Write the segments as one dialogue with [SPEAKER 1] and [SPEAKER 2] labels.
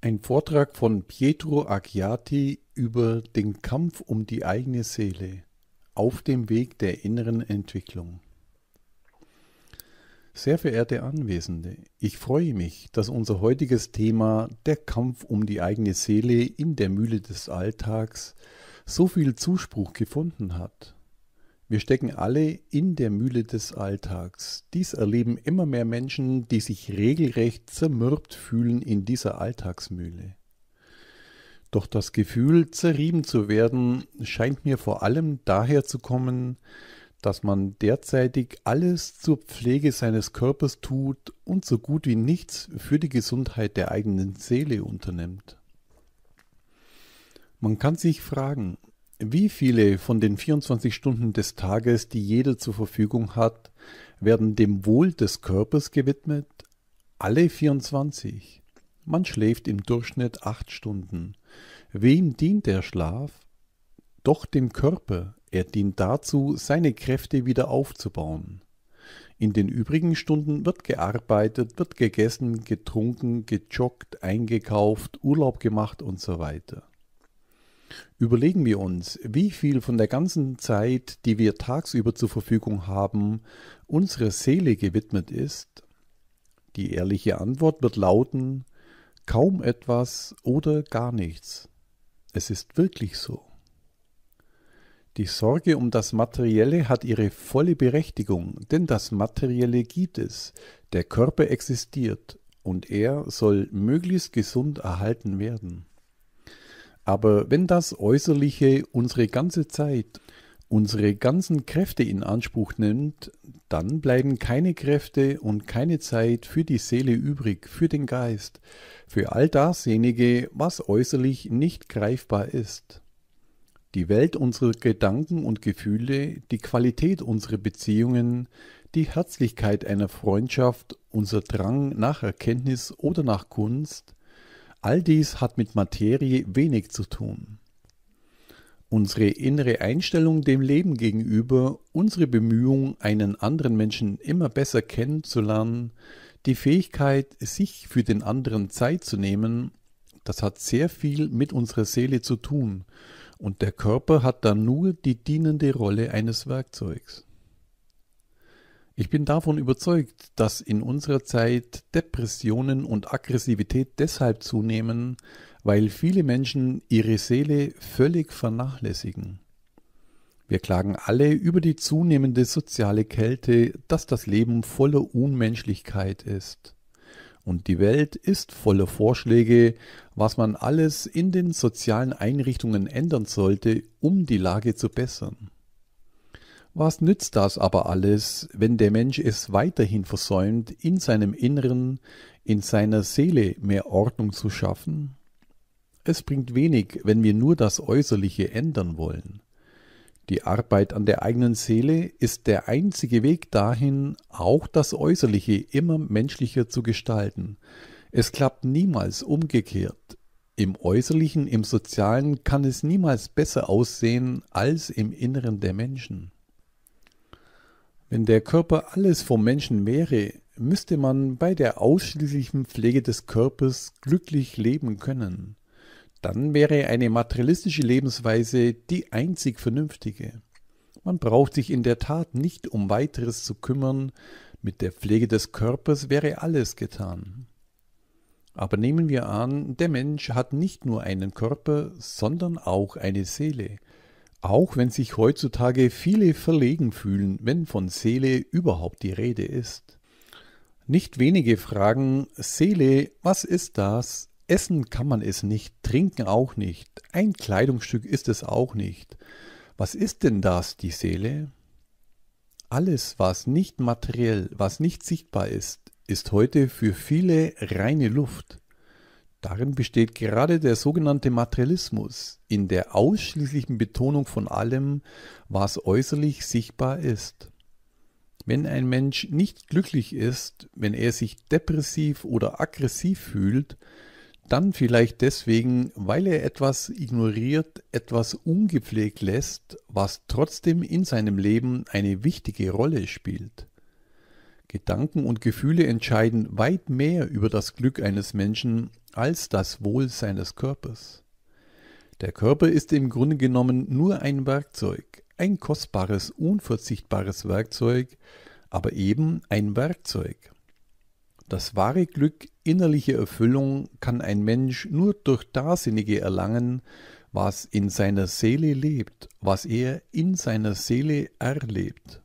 [SPEAKER 1] Ein Vortrag von Pietro Acciati über den Kampf um die eigene Seele auf dem Weg der inneren Entwicklung. Sehr verehrte Anwesende, ich freue mich, dass unser heutiges Thema, der Kampf um die eigene Seele in der Mühle des Alltags, so viel Zuspruch gefunden hat. Wir stecken alle in der Mühle des Alltags. Dies erleben immer mehr Menschen, die sich regelrecht zermürbt fühlen in dieser Alltagsmühle. Doch das Gefühl, zerrieben zu werden, scheint mir vor allem daher zu kommen, dass man derzeitig alles zur Pflege seines Körpers tut und so gut wie nichts für die Gesundheit der eigenen Seele unternimmt. Man kann sich fragen, wie viele von den 24 Stunden des Tages, die jeder zur Verfügung hat, werden dem Wohl des Körpers gewidmet? Alle 24. Man schläft im Durchschnitt 8 Stunden. Wem dient der Schlaf? Doch dem Körper. Er dient dazu, seine Kräfte wieder aufzubauen. In den übrigen Stunden wird gearbeitet, wird gegessen, getrunken, gejoggt, eingekauft, Urlaub gemacht und so weiter. Überlegen wir uns, wie viel von der ganzen Zeit, die wir tagsüber zur Verfügung haben, unserer Seele gewidmet ist. Die ehrliche Antwort wird lauten, kaum etwas oder gar nichts. Es ist wirklich so. Die Sorge um das Materielle hat ihre volle Berechtigung, denn das Materielle gibt es, der Körper existiert und er soll möglichst gesund erhalten werden. Aber wenn das Äußerliche unsere ganze Zeit, unsere ganzen Kräfte in Anspruch nimmt, dann bleiben keine Kräfte und keine Zeit für die Seele übrig, für den Geist, für all dasjenige, was äußerlich nicht greifbar ist. Die Welt unserer Gedanken und Gefühle, die Qualität unserer Beziehungen, die Herzlichkeit einer Freundschaft, unser Drang nach Erkenntnis oder nach Kunst, all dies hat mit Materie wenig zu tun. Unsere innere Einstellung dem Leben gegenüber, unsere Bemühung, einen anderen Menschen immer besser kennenzulernen, die Fähigkeit, sich für den anderen Zeit zu nehmen, das hat sehr viel mit unserer Seele zu tun und der Körper hat dann nur die dienende Rolle eines Werkzeugs. Ich bin davon überzeugt, dass in unserer Zeit Depressionen und Aggressivität deshalb zunehmen, weil viele Menschen ihre Seele völlig vernachlässigen. Wir klagen alle über die zunehmende soziale Kälte, dass das Leben voller Unmenschlichkeit ist. Und die Welt ist voller Vorschläge, was man alles in den sozialen Einrichtungen ändern sollte, um die Lage zu bessern. Was nützt das aber alles, wenn der Mensch es weiterhin versäumt, in seinem Inneren, in seiner Seele mehr Ordnung zu schaffen? Es bringt wenig, wenn wir nur das Äußerliche ändern wollen. Die Arbeit an der eigenen Seele ist der einzige Weg dahin, auch das Äußerliche immer menschlicher zu gestalten. Es klappt niemals umgekehrt. Im Äußerlichen, im Sozialen kann es niemals besser aussehen als im Inneren der Menschen. Wenn der Körper alles vom Menschen wäre, müsste man bei der ausschließlichen Pflege des Körpers glücklich leben können. Dann wäre eine materialistische Lebensweise die einzig vernünftige. Man braucht sich in der Tat nicht um weiteres zu kümmern, mit der Pflege des Körpers wäre alles getan. Aber nehmen wir an, der Mensch hat nicht nur einen Körper, sondern auch eine Seele. Auch wenn sich heutzutage viele verlegen fühlen, wenn von Seele überhaupt die Rede ist. Nicht wenige fragen, Seele, was ist das? Essen kann man es nicht, trinken auch nicht, ein Kleidungsstück ist es auch nicht. Was ist denn das, die Seele? Alles, was nicht materiell, was nicht sichtbar ist, ist heute für viele reine Luft. Darin besteht gerade der sogenannte Materialismus, in der ausschließlichen Betonung von allem, was äußerlich sichtbar ist. Wenn ein Mensch nicht glücklich ist, wenn er sich depressiv oder aggressiv fühlt, dann vielleicht deswegen, weil er etwas ignoriert, etwas ungepflegt lässt, was trotzdem in seinem Leben eine wichtige Rolle spielt. Gedanken und Gefühle entscheiden weit mehr über das Glück eines Menschen als das Wohl seines Körpers. Der Körper ist im Grunde genommen nur ein Werkzeug, ein kostbares, unverzichtbares Werkzeug, aber eben ein Werkzeug. Das wahre Glück, innerliche Erfüllung kann ein Mensch nur durch dasjenige erlangen, was in seiner Seele lebt, was er in seiner Seele erlebt.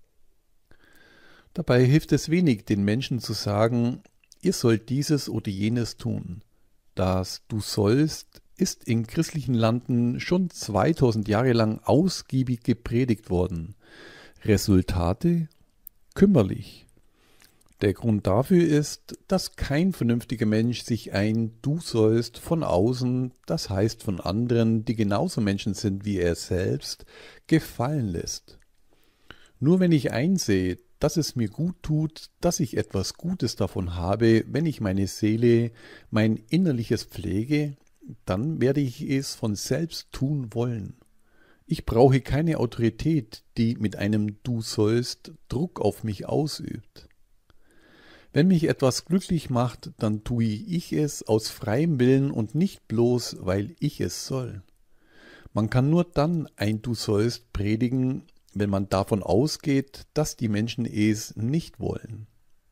[SPEAKER 1] Dabei hilft es wenig, den Menschen zu sagen, ihr sollt dieses oder jenes tun. Das Du sollst ist in christlichen Landen schon 2000 Jahre lang ausgiebig gepredigt worden. Resultate? Kümmerlich. Der Grund dafür ist, dass kein vernünftiger Mensch sich ein Du sollst von außen, das heißt von anderen, die genauso Menschen sind wie er selbst, gefallen lässt. Nur wenn ich einsehe, dass es mir gut tut, dass ich etwas Gutes davon habe, wenn ich meine Seele, mein Innerliches pflege, dann werde ich es von selbst tun wollen. Ich brauche keine Autorität, die mit einem Du sollst Druck auf mich ausübt. Wenn mich etwas glücklich macht, dann tue ich es aus freiem Willen und nicht bloß, weil ich es soll. Man kann nur dann ein Du sollst predigen, wenn man davon ausgeht, dass die Menschen es nicht wollen.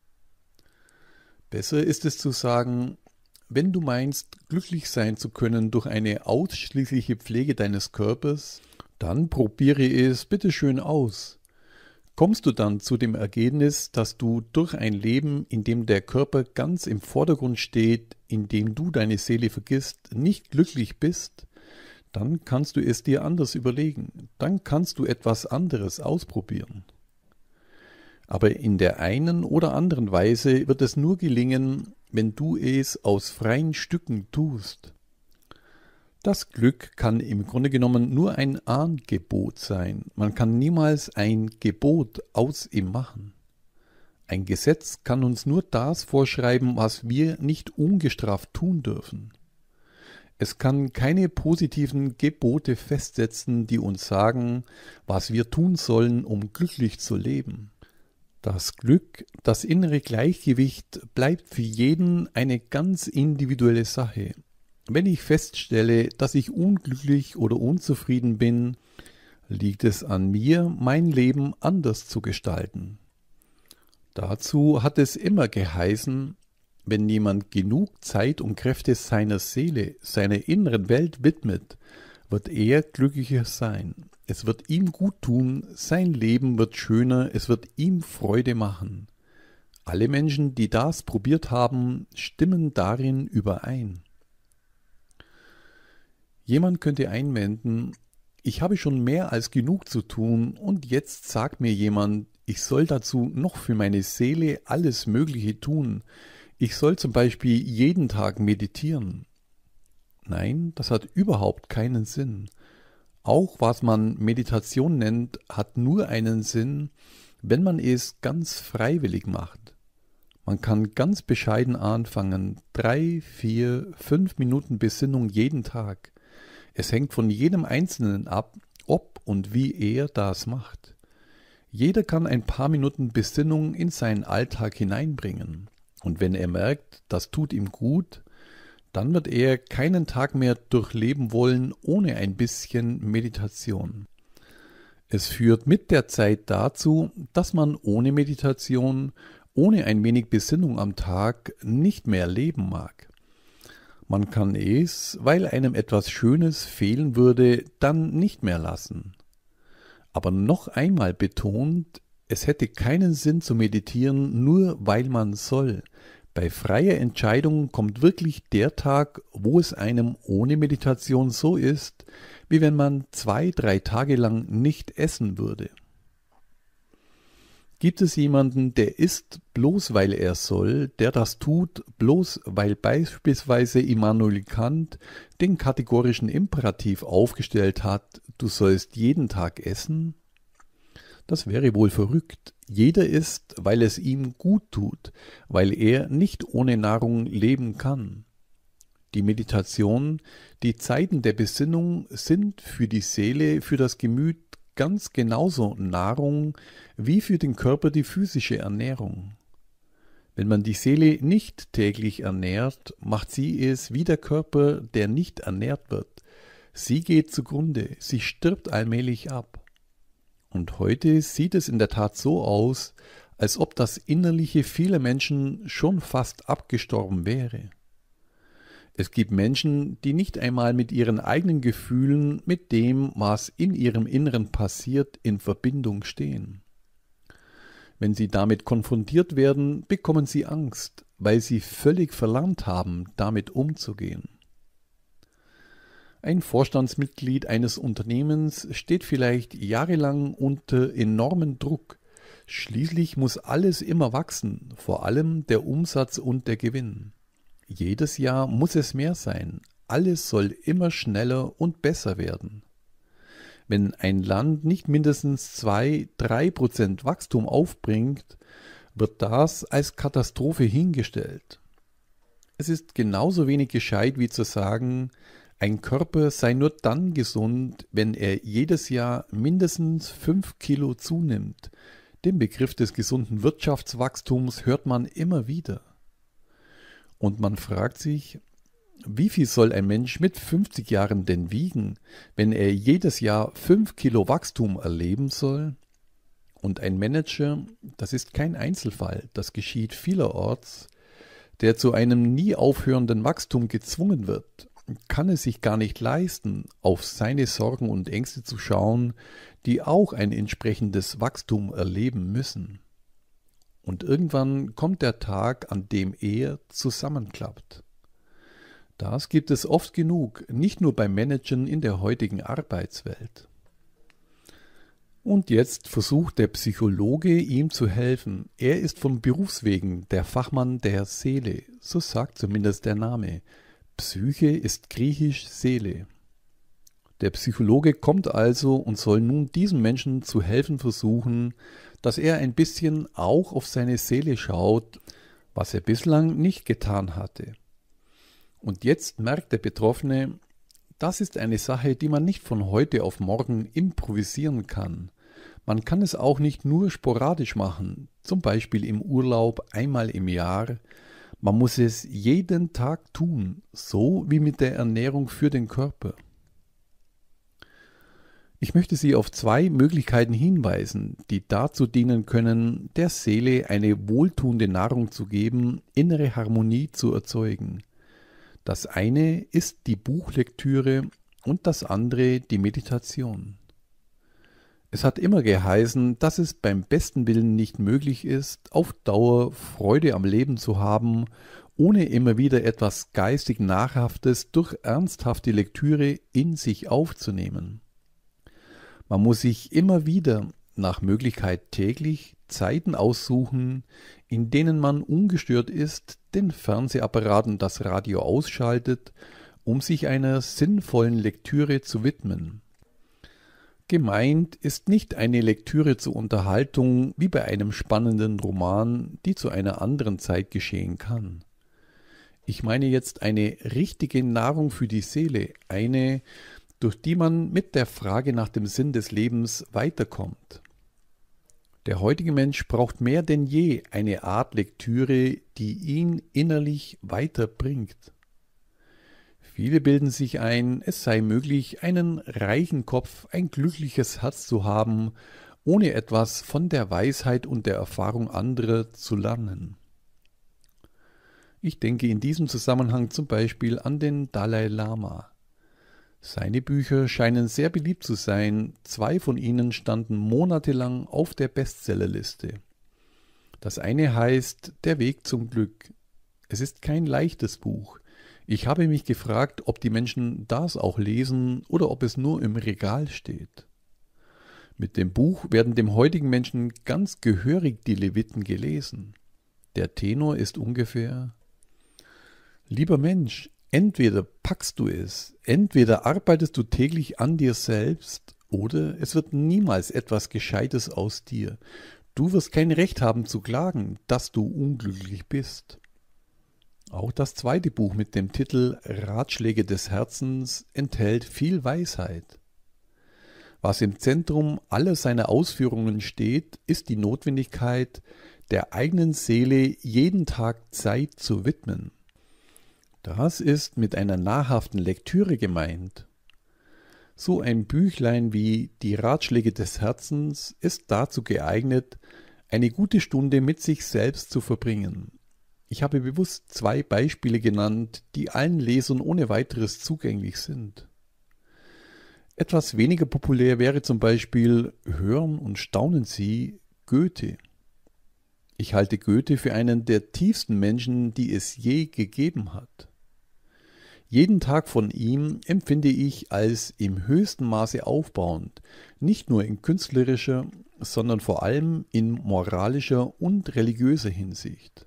[SPEAKER 1] Besser ist es zu sagen, wenn du meinst, glücklich sein zu können durch eine ausschließliche Pflege deines Körpers, dann probiere es bitte schön aus. Kommst du dann zu dem Ergebnis, dass du durch ein Leben, in dem der Körper ganz im Vordergrund steht, in dem du deine Seele vergisst, nicht glücklich bist, dann kannst du es dir anders überlegen, dann kannst du etwas anderes ausprobieren. Aber in der einen oder anderen Weise wird es nur gelingen, wenn du es aus freien Stücken tust. Das Glück kann im Grunde genommen nur ein Angebot sein. Man kann niemals ein Gebot aus ihm machen. Ein Gesetz kann uns nur das vorschreiben, was wir nicht ungestraft tun dürfen. Es kann keine positiven Gebote festsetzen, die uns sagen, was wir tun sollen, um glücklich zu leben. Das Glück, das innere Gleichgewicht bleibt für jeden eine ganz individuelle Sache. Wenn ich feststelle, dass ich unglücklich oder unzufrieden bin, liegt es an mir, mein Leben anders zu gestalten. Dazu hat es immer geheißen, wenn jemand genug Zeit und Kräfte seiner Seele, seiner inneren Welt widmet, wird er glücklicher sein. Es wird ihm gut tun, sein Leben wird schöner, es wird ihm Freude machen. Alle Menschen, die das probiert haben, stimmen darin überein. Jemand könnte einwenden, ich habe schon mehr als genug zu tun und jetzt sagt mir jemand, ich soll dazu noch für meine Seele alles Mögliche tun. Ich soll zum Beispiel jeden Tag meditieren. Nein, das hat überhaupt keinen Sinn. Auch was man Meditation nennt, hat nur einen Sinn, wenn man es ganz freiwillig macht. Man kann ganz bescheiden anfangen, 3, 4, 5 Minuten Besinnung jeden Tag. Es hängt von jedem Einzelnen ab, ob und wie er das macht. Jeder kann ein paar Minuten Besinnung in seinen Alltag hineinbringen. Und wenn er merkt, das tut ihm gut, dann wird er keinen Tag mehr durchleben wollen ohne ein bisschen Meditation. Es führt mit der Zeit dazu, dass man ohne Meditation, ohne ein wenig Besinnung am Tag nicht mehr leben mag. Man kann es, weil einem etwas Schönes fehlen würde, dann nicht mehr lassen. Aber noch einmal betont, es hätte keinen Sinn zu meditieren, nur weil man soll. Bei freier Entscheidung kommt wirklich der Tag, wo es einem ohne Meditation so ist, wie wenn man 2, 3 Tage lang nicht essen würde. Gibt es jemanden, der isst bloß weil er soll, der das tut bloß weil beispielsweise Immanuel Kant den kategorischen Imperativ aufgestellt hat, du sollst jeden Tag essen? Das wäre wohl verrückt. Jeder isst, weil es ihm gut tut, weil er nicht ohne Nahrung leben kann. Die Meditation, die Zeiten der Besinnung sind für die Seele, für das Gemüt ganz genauso Nahrung wie für den Körper die physische Ernährung. Wenn man die Seele nicht täglich ernährt, macht sie es wie der Körper, der nicht ernährt wird. Sie geht zugrunde, sie stirbt allmählich ab. Und heute sieht es in der Tat so aus, als ob das Innerliche vieler Menschen schon fast abgestorben wäre. Es gibt Menschen, die nicht einmal mit ihren eigenen Gefühlen, mit dem, was in ihrem Inneren passiert, in Verbindung stehen. Wenn sie damit konfrontiert werden, bekommen sie Angst, weil sie völlig verlernt haben, damit umzugehen. Ein Vorstandsmitglied eines Unternehmens steht vielleicht jahrelang unter enormem Druck. Schließlich muss alles immer wachsen, vor allem der Umsatz und der Gewinn. Jedes Jahr muss es mehr sein. Alles soll immer schneller und besser werden. Wenn ein Land nicht mindestens 2-3% Wachstum aufbringt, wird das als Katastrophe hingestellt. Es ist genauso wenig gescheit wie zu sagen, ein Körper sei nur dann gesund, wenn er jedes Jahr mindestens 5 Kilo zunimmt. Den Begriff des gesunden Wirtschaftswachstums hört man immer wieder. Und man fragt sich, wie viel soll ein Mensch mit 50 Jahren denn wiegen, wenn er jedes Jahr 5 Kilo Wachstum erleben soll? Und ein Manager, das ist kein Einzelfall, das geschieht vielerorts, der zu einem nie aufhörenden Wachstum gezwungen wird, kann es sich gar nicht leisten, auf seine Sorgen und Ängste zu schauen, die auch ein entsprechendes Wachstum erleben müssen. Und irgendwann kommt der Tag, an dem er zusammenklappt. Das gibt es oft genug, nicht nur beim Managen in der heutigen Arbeitswelt. Und jetzt versucht der Psychologe, ihm zu helfen. Er ist von Berufswegen der Fachmann der Seele, so sagt zumindest der Name. Psyche ist griechisch Seele. Der Psychologe kommt also und soll nun diesem Menschen zu helfen versuchen, dass er ein bisschen auch auf seine Seele schaut, was er bislang nicht getan hatte. Und jetzt merkt der Betroffene, das ist eine Sache, die man nicht von heute auf morgen improvisieren kann. Man kann es auch nicht nur sporadisch machen, zum Beispiel im Urlaub einmal im Jahr. Man muss es jeden Tag tun, so wie mit der Ernährung für den Körper. Ich möchte Sie auf 2 Möglichkeiten hinweisen, die dazu dienen können, der Seele eine wohltuende Nahrung zu geben, innere Harmonie zu erzeugen. Das eine ist die Buchlektüre und das andere die Meditation. Es hat immer geheißen, dass es beim besten Willen nicht möglich ist, auf Dauer Freude am Leben zu haben, ohne immer wieder etwas geistig Nahrhaftes durch ernsthafte Lektüre in sich aufzunehmen. Man muss sich immer wieder, nach Möglichkeit täglich, Zeiten aussuchen, in denen man ungestört ist, den Fernsehapparat und das Radio ausschaltet, um sich einer sinnvollen Lektüre zu widmen. Gemeint ist nicht eine Lektüre zur Unterhaltung wie bei einem spannenden Roman, die zu einer anderen Zeit geschehen kann. Ich meine jetzt eine richtige Nahrung für die Seele, eine, durch die man mit der Frage nach dem Sinn des Lebens weiterkommt. Der heutige Mensch braucht mehr denn je eine Art Lektüre, die ihn innerlich weiterbringt. Viele bilden sich ein, es sei möglich, einen reichen Kopf, ein glückliches Herz zu haben, ohne etwas von der Weisheit und der Erfahrung anderer zu lernen. Ich denke in diesem Zusammenhang zum Beispiel an den Dalai Lama. Seine Bücher scheinen sehr beliebt zu sein, 2 von ihnen standen monatelang auf der Bestsellerliste. Das eine heißt Der Weg zum Glück. Es ist kein leichtes Buch. Ich habe mich gefragt, ob die Menschen das auch lesen oder ob es nur im Regal steht. Mit dem Buch werden dem heutigen Menschen ganz gehörig die Leviten gelesen. Der Tenor ist ungefähr: Lieber Mensch, entweder packst du es, entweder arbeitest du täglich an dir selbst, oder es wird niemals etwas Gescheites aus dir. Du wirst kein Recht haben zu klagen, dass du unglücklich bist. Auch das zweite Buch mit dem Titel Ratschläge des Herzens enthält viel Weisheit. Was im Zentrum aller seiner Ausführungen steht, ist die Notwendigkeit, der eigenen Seele jeden Tag Zeit zu widmen. Das ist mit einer nahrhaften Lektüre gemeint. So ein Büchlein wie Die Ratschläge des Herzens ist dazu geeignet, eine gute Stunde mit sich selbst zu verbringen. Ich habe bewusst 2 Beispiele genannt, die allen Lesern ohne weiteres zugänglich sind. Etwas weniger populär wäre zum Beispiel Hören und staunen Sie Goethe. Ich halte Goethe für einen der tiefsten Menschen, die es je gegeben hat. Jeden Tag von ihm empfinde ich als im höchsten Maße aufbauend, nicht nur in künstlerischer, sondern vor allem in moralischer und religiöser Hinsicht.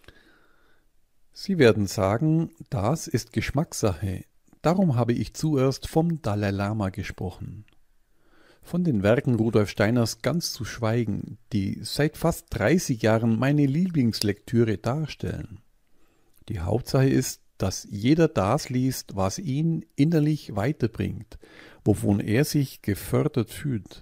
[SPEAKER 1] Sie werden sagen, das ist Geschmackssache, darum habe ich zuerst vom Dalai Lama gesprochen. Von den Werken Rudolf Steiners ganz zu schweigen, die seit fast 30 Jahren meine Lieblingslektüre darstellen. Die Hauptsache ist, dass jeder das liest, was ihn innerlich weiterbringt, wovon er sich gefördert fühlt.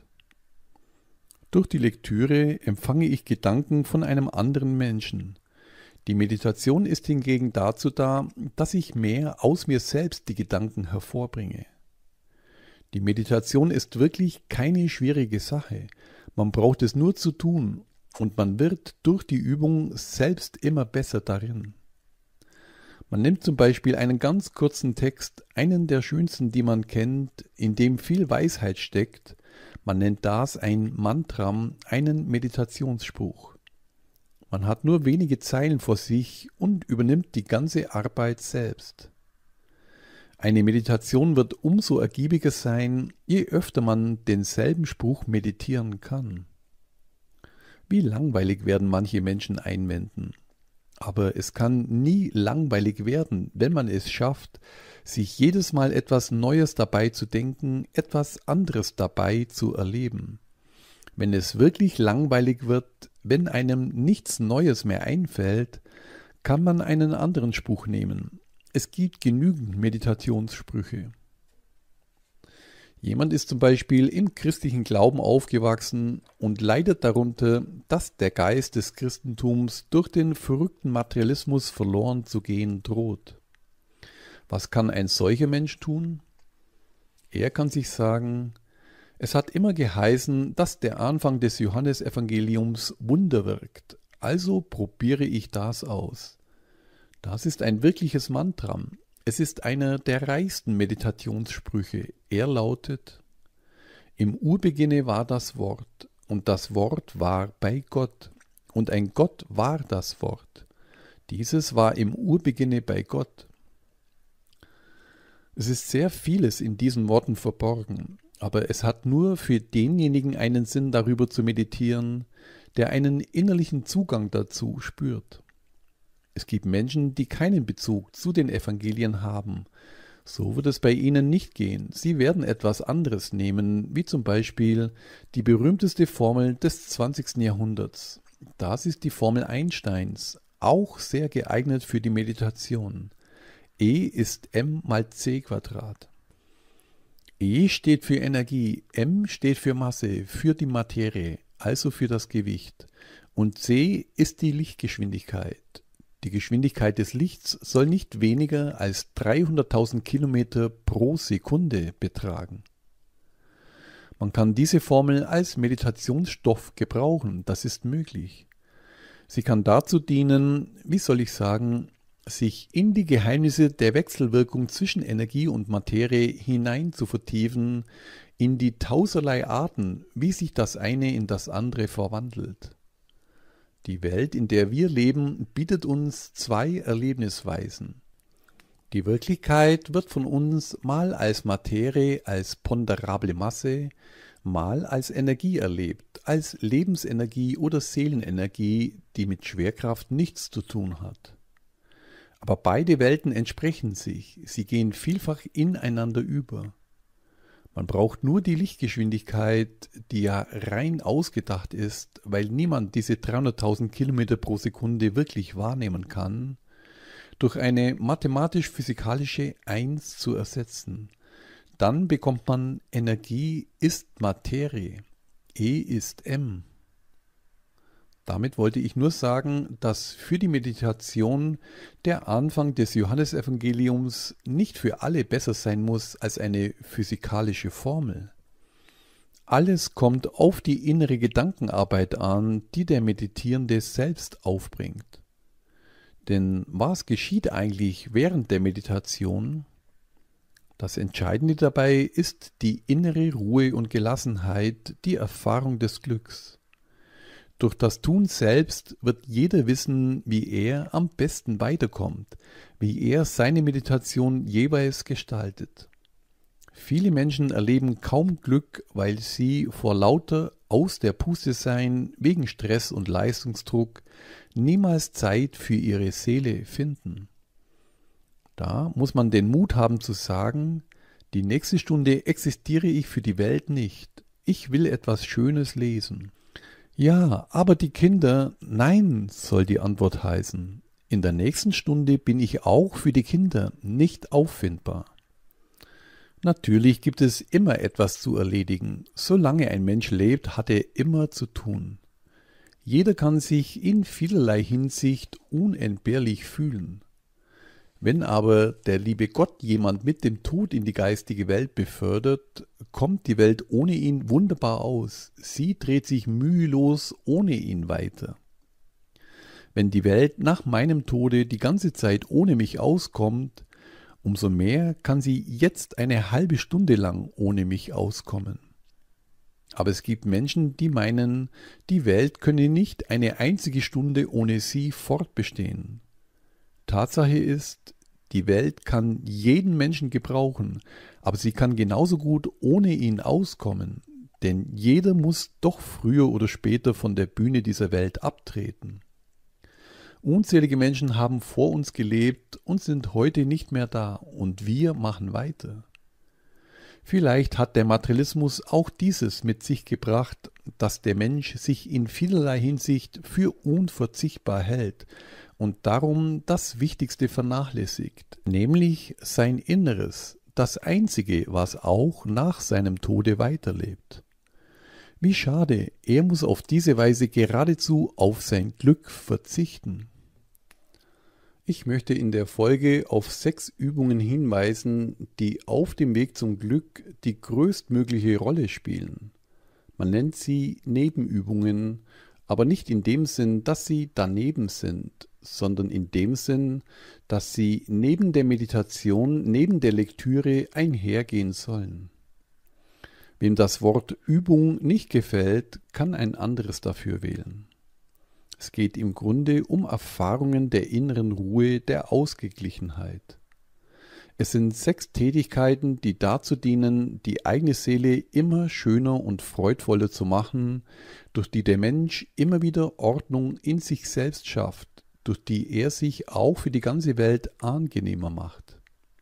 [SPEAKER 1] Durch die Lektüre empfange ich Gedanken von einem anderen Menschen. Die Meditation ist hingegen dazu da, dass ich mehr aus mir selbst die Gedanken hervorbringe. Die Meditation ist wirklich keine schwierige Sache. Man braucht es nur zu tun und man wird durch die Übung selbst immer besser darin. Man nimmt zum Beispiel einen ganz kurzen Text, einen der schönsten, die man kennt, in dem viel Weisheit steckt. Man nennt das ein Mantra, einen Meditationsspruch. Man hat nur wenige Zeilen vor sich und übernimmt die ganze Arbeit selbst. Eine Meditation wird umso ergiebiger sein, je öfter man denselben Spruch meditieren kann. Wie langweilig werden manche Menschen einwenden. Aber es kann nie langweilig werden, wenn man es schafft, sich jedes Mal etwas Neues dabei zu denken, etwas anderes dabei zu erleben. Wenn es wirklich langweilig wird, wenn einem nichts Neues mehr einfällt, kann man einen anderen Spruch nehmen. Es gibt genügend Meditationssprüche. Jemand ist zum Beispiel im christlichen Glauben aufgewachsen und leidet darunter, dass der Geist des Christentums durch den verrückten Materialismus verloren zu gehen droht. Was kann ein solcher Mensch tun? Er kann sich sagen, es hat immer geheißen, dass der Anfang des Johannesevangeliums Wunder wirkt, also probiere ich das aus. Das ist ein wirkliches Mantra. Es ist einer der reichsten Meditationssprüche. Er lautet: Im Urbeginne war das Wort, und das Wort war bei Gott, und ein Gott war das Wort. Dieses war im Urbeginne bei Gott. Es ist sehr vieles in diesen Worten verborgen, aber es hat nur für denjenigen einen Sinn, darüber zu meditieren, der einen innerlichen Zugang dazu spürt. Es gibt Menschen, die keinen Bezug zu den Evangelien haben. So wird es bei ihnen nicht gehen. Sie werden etwas anderes nehmen, wie zum Beispiel die berühmteste Formel des 20. Jahrhunderts. Das ist die Formel Einsteins, auch sehr geeignet für die Meditation. E ist m mal c Quadrat. E steht für Energie, m steht für Masse, für die Materie, also für das Gewicht. Und c ist die Lichtgeschwindigkeit. Die Geschwindigkeit des Lichts soll nicht weniger als 300.000 Kilometer pro Sekunde betragen. Man kann diese Formel als Meditationsstoff gebrauchen, das ist möglich. Sie kann dazu dienen, wie soll ich sagen, sich in die Geheimnisse der Wechselwirkung zwischen Energie und Materie hinein zu vertiefen, in die tausenderlei Arten, wie sich das eine in das andere verwandelt. Die Welt, in der wir leben, bietet uns 2 Erlebnisweisen. Die Wirklichkeit wird von uns mal als Materie, als ponderable Masse, mal als Energie erlebt, als Lebensenergie oder Seelenenergie, die mit Schwerkraft nichts zu tun hat. Aber beide Welten entsprechen sich, sie gehen vielfach ineinander über. Man braucht nur die Lichtgeschwindigkeit, die ja rein ausgedacht ist, weil niemand diese 300.000 Kilometer pro Sekunde wirklich wahrnehmen kann, durch eine mathematisch-physikalische 1 zu ersetzen. Dann bekommt man Energie ist Materie, E ist m. Damit wollte ich nur sagen, dass für die Meditation der Anfang des Johannesevangeliums nicht für alle besser sein muss als eine physikalische Formel. Alles kommt auf die innere Gedankenarbeit an, die der Meditierende selbst aufbringt. Denn was geschieht eigentlich während der Meditation? Das Entscheidende dabei ist die innere Ruhe und Gelassenheit, die Erfahrung des Glücks. Durch das Tun selbst wird jeder wissen, wie er am besten weiterkommt, wie er seine Meditation jeweils gestaltet. Viele Menschen erleben kaum Glück, weil sie vor lauter aus der Puste sein, wegen Stress und Leistungsdruck, niemals Zeit für ihre Seele finden. Da muss man den Mut haben zu sagen, die nächste Stunde existiere ich für die Welt nicht, ich will etwas Schönes lesen. Ja, aber die Kinder, nein, soll die Antwort heißen. In der nächsten Stunde bin ich auch für die Kinder nicht auffindbar. Natürlich gibt es immer etwas zu erledigen. Solange ein Mensch lebt, hat er immer zu tun. Jeder kann sich in vielerlei Hinsicht unentbehrlich fühlen. Wenn aber der liebe Gott jemand mit dem Tod in die geistige Welt befördert, kommt die Welt ohne ihn wunderbar aus. Sie dreht sich mühelos ohne ihn weiter. Wenn die Welt nach meinem Tode die ganze Zeit ohne mich auskommt, umso mehr kann sie jetzt eine halbe Stunde lang ohne mich auskommen. Aber es gibt Menschen, die meinen, die Welt könne nicht eine einzige Stunde ohne sie fortbestehen. Tatsache ist, die Welt kann jeden Menschen gebrauchen, aber sie kann genauso gut ohne ihn auskommen, denn jeder muss doch früher oder später von der Bühne dieser Welt abtreten. Unzählige Menschen haben vor uns gelebt und sind heute nicht mehr da, und wir machen weiter. Vielleicht hat der Materialismus auch dieses mit sich gebracht, dass der Mensch sich in vielerlei Hinsicht für unverzichtbar hält und darum das Wichtigste vernachlässigt, nämlich sein Inneres, das Einzige, was auch nach seinem Tode weiterlebt. Wie schade, er muss auf diese Weise geradezu auf sein Glück verzichten. Ich möchte in der Folge auf 6 Übungen hinweisen, die auf dem Weg zum Glück die größtmögliche Rolle spielen. Man nennt sie Nebenübungen, aber nicht in dem Sinn, dass sie daneben sind, sondern in dem Sinn, dass sie neben der Meditation, neben der Lektüre einhergehen sollen. Wem das Wort Übung nicht gefällt, kann ein anderes dafür wählen. Es geht im Grunde um Erfahrungen der inneren Ruhe, der Ausgeglichenheit. Es sind 6 Tätigkeiten, die dazu dienen, die eigene Seele immer schöner und freudvoller zu machen, durch die der Mensch immer wieder Ordnung in sich selbst schafft, durch die er sich auch für die ganze Welt angenehmer macht.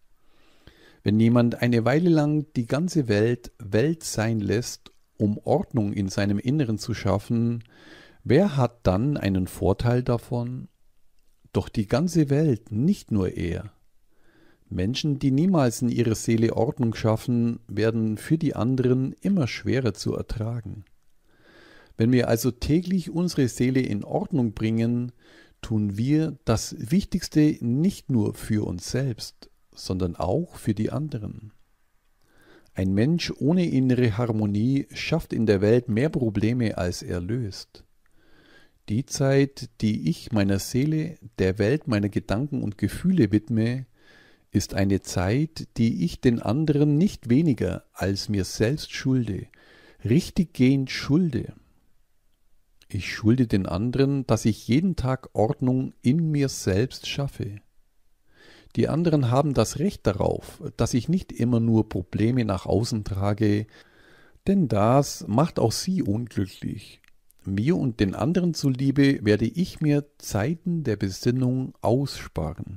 [SPEAKER 1] Wenn jemand eine Weile lang die ganze Welt Welt sein lässt, um Ordnung in seinem Inneren zu schaffen, wer hat dann einen Vorteil davon? Doch die ganze Welt, nicht nur er. Menschen, die niemals in ihrer Seele Ordnung schaffen, werden für die anderen immer schwerer zu ertragen. Wenn wir also täglich unsere Seele in Ordnung bringen, tun wir das Wichtigste nicht nur für uns selbst, sondern auch für die anderen. Ein Mensch ohne innere Harmonie schafft in der Welt mehr Probleme, als er löst. Die Zeit, die ich meiner Seele, der Welt meiner Gedanken und Gefühle widme, ist eine Zeit, die ich den anderen nicht weniger als mir selbst schulde, richtiggehend schulde. Ich schulde den anderen, dass ich jeden Tag Ordnung in mir selbst schaffe. Die anderen haben das Recht darauf, dass ich nicht immer nur Probleme nach außen trage, denn das macht auch sie unglücklich. Mir und den anderen zuliebe werde ich mir Zeiten der Besinnung aussparen.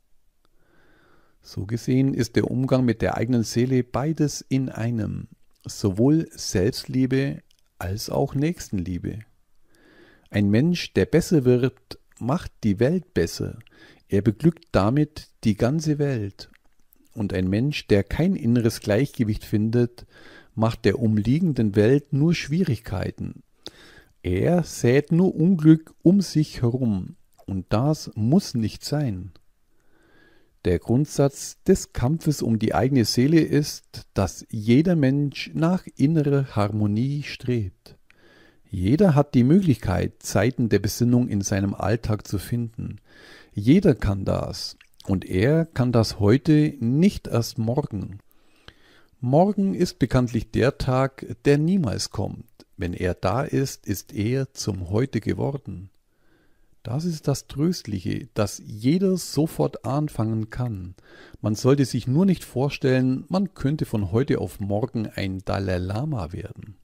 [SPEAKER 1] So gesehen ist der Umgang mit der eigenen Seele beides in einem, sowohl Selbstliebe als auch Nächstenliebe. Ein Mensch, der besser wird, macht die Welt besser. Er beglückt damit die ganze Welt. Und ein Mensch, der kein inneres Gleichgewicht findet, macht der umliegenden Welt nur Schwierigkeiten. Er sät nur Unglück um sich herum, und das muss nicht sein. Der Grundsatz des Kampfes um die eigene Seele ist, dass jeder Mensch nach innerer Harmonie strebt. Jeder hat die Möglichkeit, Zeiten der Besinnung in seinem Alltag zu finden. Jeder kann das, und er kann das heute, nicht erst morgen. Morgen ist bekanntlich der Tag, der niemals kommt. Wenn er da ist, ist er zum Heute geworden. Das ist das Tröstliche, dass jeder sofort anfangen kann. Man sollte sich nur nicht vorstellen, man könnte von heute auf morgen ein Dalai Lama werden.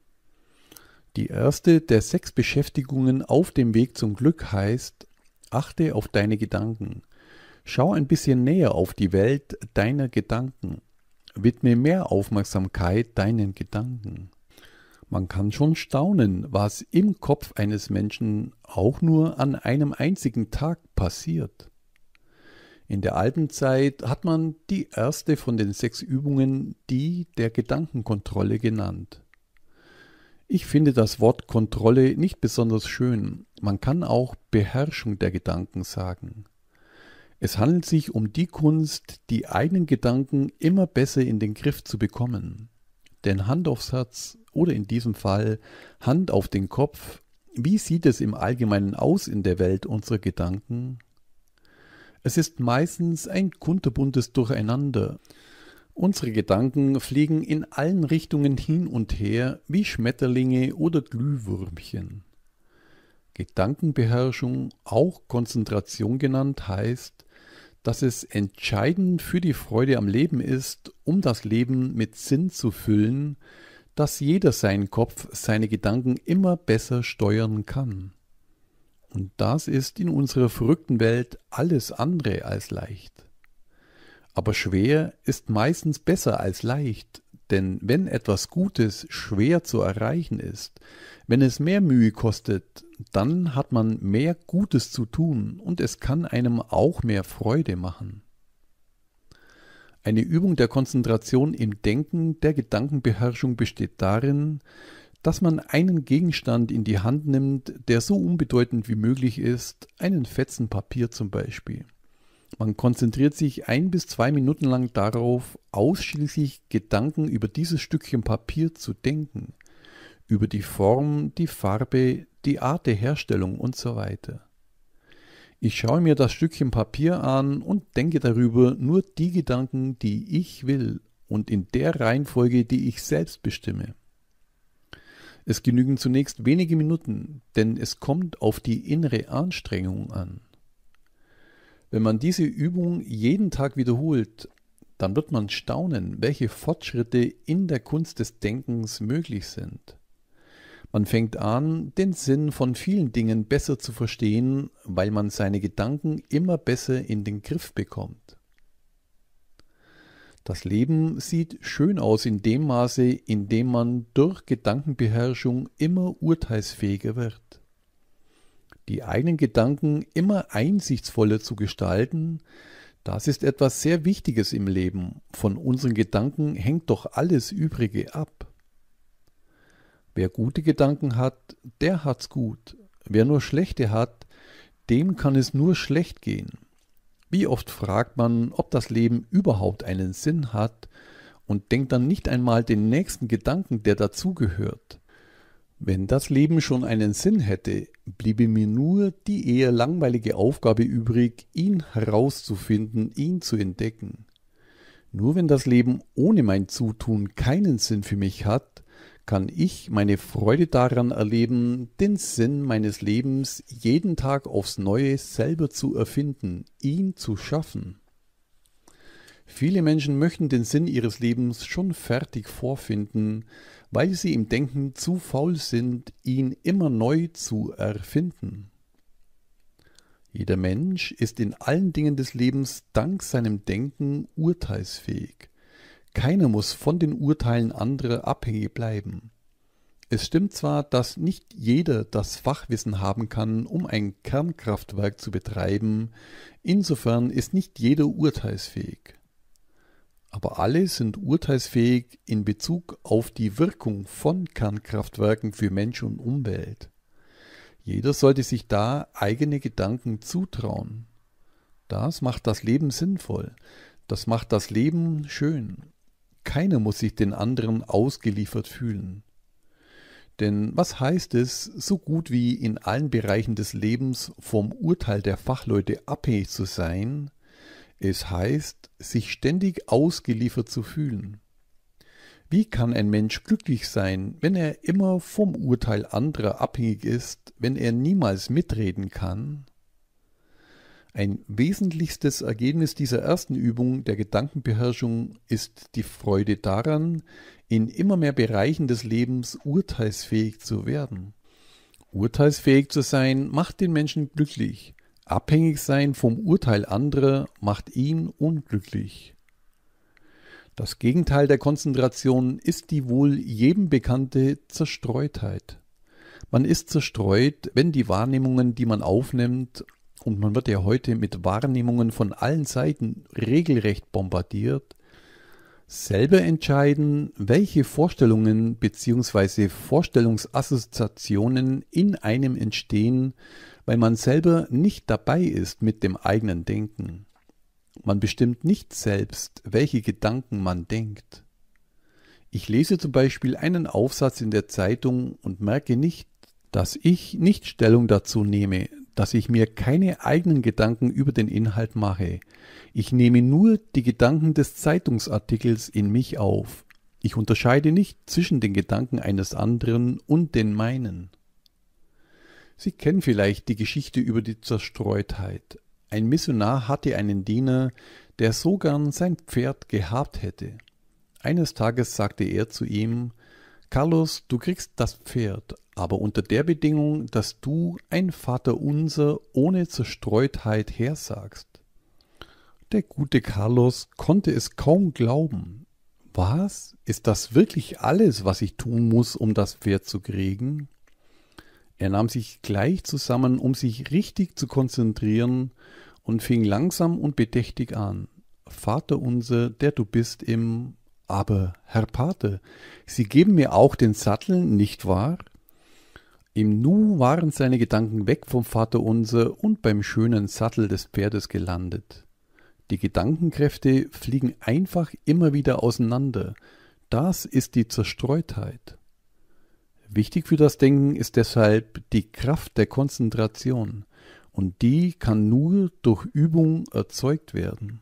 [SPEAKER 1] Die erste der 6 Beschäftigungen auf dem Weg zum Glück heißt: Achte auf deine Gedanken. Schau ein bisschen näher auf die Welt deiner Gedanken. Widme mehr Aufmerksamkeit deinen Gedanken. Man kann schon staunen, was im Kopf eines Menschen auch nur an einem einzigen Tag passiert. In der alten Zeit hat man die erste von den 6 Übungen die der Gedankenkontrolle genannt. Ich finde das Wort Kontrolle nicht besonders schön. Man kann auch Beherrschung der Gedanken sagen. Es handelt sich um die Kunst, die eigenen Gedanken immer besser in den Griff zu bekommen. Denn Hand aufs Herz oder in diesem Fall Hand auf den Kopf, wie sieht es im Allgemeinen aus in der Welt unserer Gedanken? Es ist meistens ein kunterbuntes Durcheinander. Unsere Gedanken fliegen in allen Richtungen hin und her wie Schmetterlinge oder Glühwürmchen. Gedankenbeherrschung, auch Konzentration genannt, heißt, dass es entscheidend für die Freude am Leben ist, um das Leben mit Sinn zu füllen, dass jeder seinen Kopf, seine Gedanken immer besser steuern kann. Und das ist in unserer verrückten Welt alles andere als leicht. Aber schwer ist meistens besser als leicht, denn wenn etwas Gutes schwer zu erreichen ist, wenn es mehr Mühe kostet, dann hat man mehr Gutes zu tun und es kann einem auch mehr Freude machen. Eine Übung der Konzentration im Denken, der Gedankenbeherrschung besteht darin, dass man einen Gegenstand in die Hand nimmt, der so unbedeutend wie möglich ist, einen Fetzen Papier zum Beispiel. Man konzentriert sich 1 bis 2 Minuten lang darauf, ausschließlich Gedanken über dieses Stückchen Papier zu denken, über die Form, die Farbe, die Art der Herstellung und so weiter. Ich schaue mir das Stückchen Papier an und denke darüber nur die Gedanken, die ich will und in der Reihenfolge, die ich selbst bestimme. Es genügen zunächst wenige Minuten, denn es kommt auf die innere Anstrengung an. Wenn man diese Übung jeden Tag wiederholt, dann wird man staunen, welche Fortschritte in der Kunst des Denkens möglich sind. Man fängt an, den Sinn von vielen Dingen besser zu verstehen, weil man seine Gedanken immer besser in den Griff bekommt. Das Leben sieht schön aus in dem Maße, in dem man durch Gedankenbeherrschung immer urteilsfähiger wird. Die eigenen Gedanken immer einsichtsvoller zu gestalten, das ist etwas sehr Wichtiges im Leben. Von unseren Gedanken hängt doch alles Übrige ab. Wer gute Gedanken hat, der hat's gut. Wer nur schlechte hat, dem kann es nur schlecht gehen. Wie oft fragt man, ob das Leben überhaupt einen Sinn hat und denkt dann nicht einmal den nächsten Gedanken, der dazugehört. Wenn das Leben schon einen Sinn hätte, bliebe mir nur die eher langweilige Aufgabe übrig, ihn herauszufinden, ihn zu entdecken. Nur wenn das Leben ohne mein Zutun keinen Sinn für mich hat, kann ich meine Freude daran erleben, den Sinn meines Lebens jeden Tag aufs Neue selber zu erfinden, ihn zu schaffen. Viele Menschen möchten den Sinn ihres Lebens schon fertig vorfinden, weil sie im Denken zu faul sind, ihn immer neu zu erfinden. Jeder Mensch ist in allen Dingen des Lebens dank seinem Denken urteilsfähig. Keiner muss von den Urteilen anderer abhängig bleiben. Es stimmt zwar, dass nicht jeder das Fachwissen haben kann, um ein Kernkraftwerk zu betreiben, insofern ist nicht jeder urteilsfähig. Aber alle sind urteilsfähig in Bezug auf die Wirkung von Kernkraftwerken für Mensch und Umwelt. Jeder sollte sich da eigene Gedanken zutrauen. Das macht das Leben sinnvoll. Das macht das Leben schön. Keiner muss sich den anderen ausgeliefert fühlen. Denn was heißt es, so gut wie in allen Bereichen des Lebens vom Urteil der Fachleute abhängig zu sein? Es heißt, sich ständig ausgeliefert zu fühlen. Wie kann ein Mensch glücklich sein, wenn er immer vom Urteil anderer abhängig ist, wenn er niemals mitreden kann? Ein wesentlichstes Ergebnis dieser ersten Übung der Gedankenbeherrschung ist die Freude daran, in immer mehr Bereichen des Lebens urteilsfähig zu werden. Urteilsfähig zu sein macht den Menschen glücklich. Abhängig sein vom Urteil anderer macht ihn unglücklich. Das Gegenteil der Konzentration ist die wohl jedem bekannte Zerstreutheit. Man ist zerstreut, wenn die Wahrnehmungen, die man aufnimmt, und man wird ja heute mit Wahrnehmungen von allen Seiten regelrecht bombardiert, selber entscheiden, welche Vorstellungen bzw. Vorstellungsassoziationen in einem entstehen, weil man selber nicht dabei ist mit dem eigenen Denken. Man bestimmt nicht selbst, welche Gedanken man denkt. Ich lese zum Beispiel einen Aufsatz in der Zeitung und merke nicht, dass ich nicht Stellung dazu nehme, dass ich mir keine eigenen Gedanken über den Inhalt mache. Ich nehme nur die Gedanken des Zeitungsartikels in mich auf. Ich unterscheide nicht zwischen den Gedanken eines anderen und den meinen. Sie kennen vielleicht die Geschichte über die Zerstreutheit. Ein Missionar hatte einen Diener, der so gern sein Pferd gehabt hätte. Eines Tages sagte er zu ihm: Carlos, du kriegst das Pferd, aber unter der Bedingung, dass du ein Vaterunser ohne Zerstreutheit hersagst. Der gute Carlos konnte es kaum glauben. Was? Ist das wirklich alles, was ich tun muss, um das Pferd zu kriegen? Er nahm sich gleich zusammen, um sich richtig zu konzentrieren, und fing langsam und bedächtig an. Vaterunser, der du bist im... Aber, Herr Pate, Sie geben mir auch den Sattel, nicht wahr? Im Nu waren seine Gedanken weg vom Vaterunser und beim schönen Sattel des Pferdes gelandet. Die Gedankenkräfte fliegen einfach immer wieder auseinander. Das ist die Zerstreutheit. Wichtig für das Denken ist deshalb die Kraft der Konzentration, und die kann nur durch Übung erzeugt werden.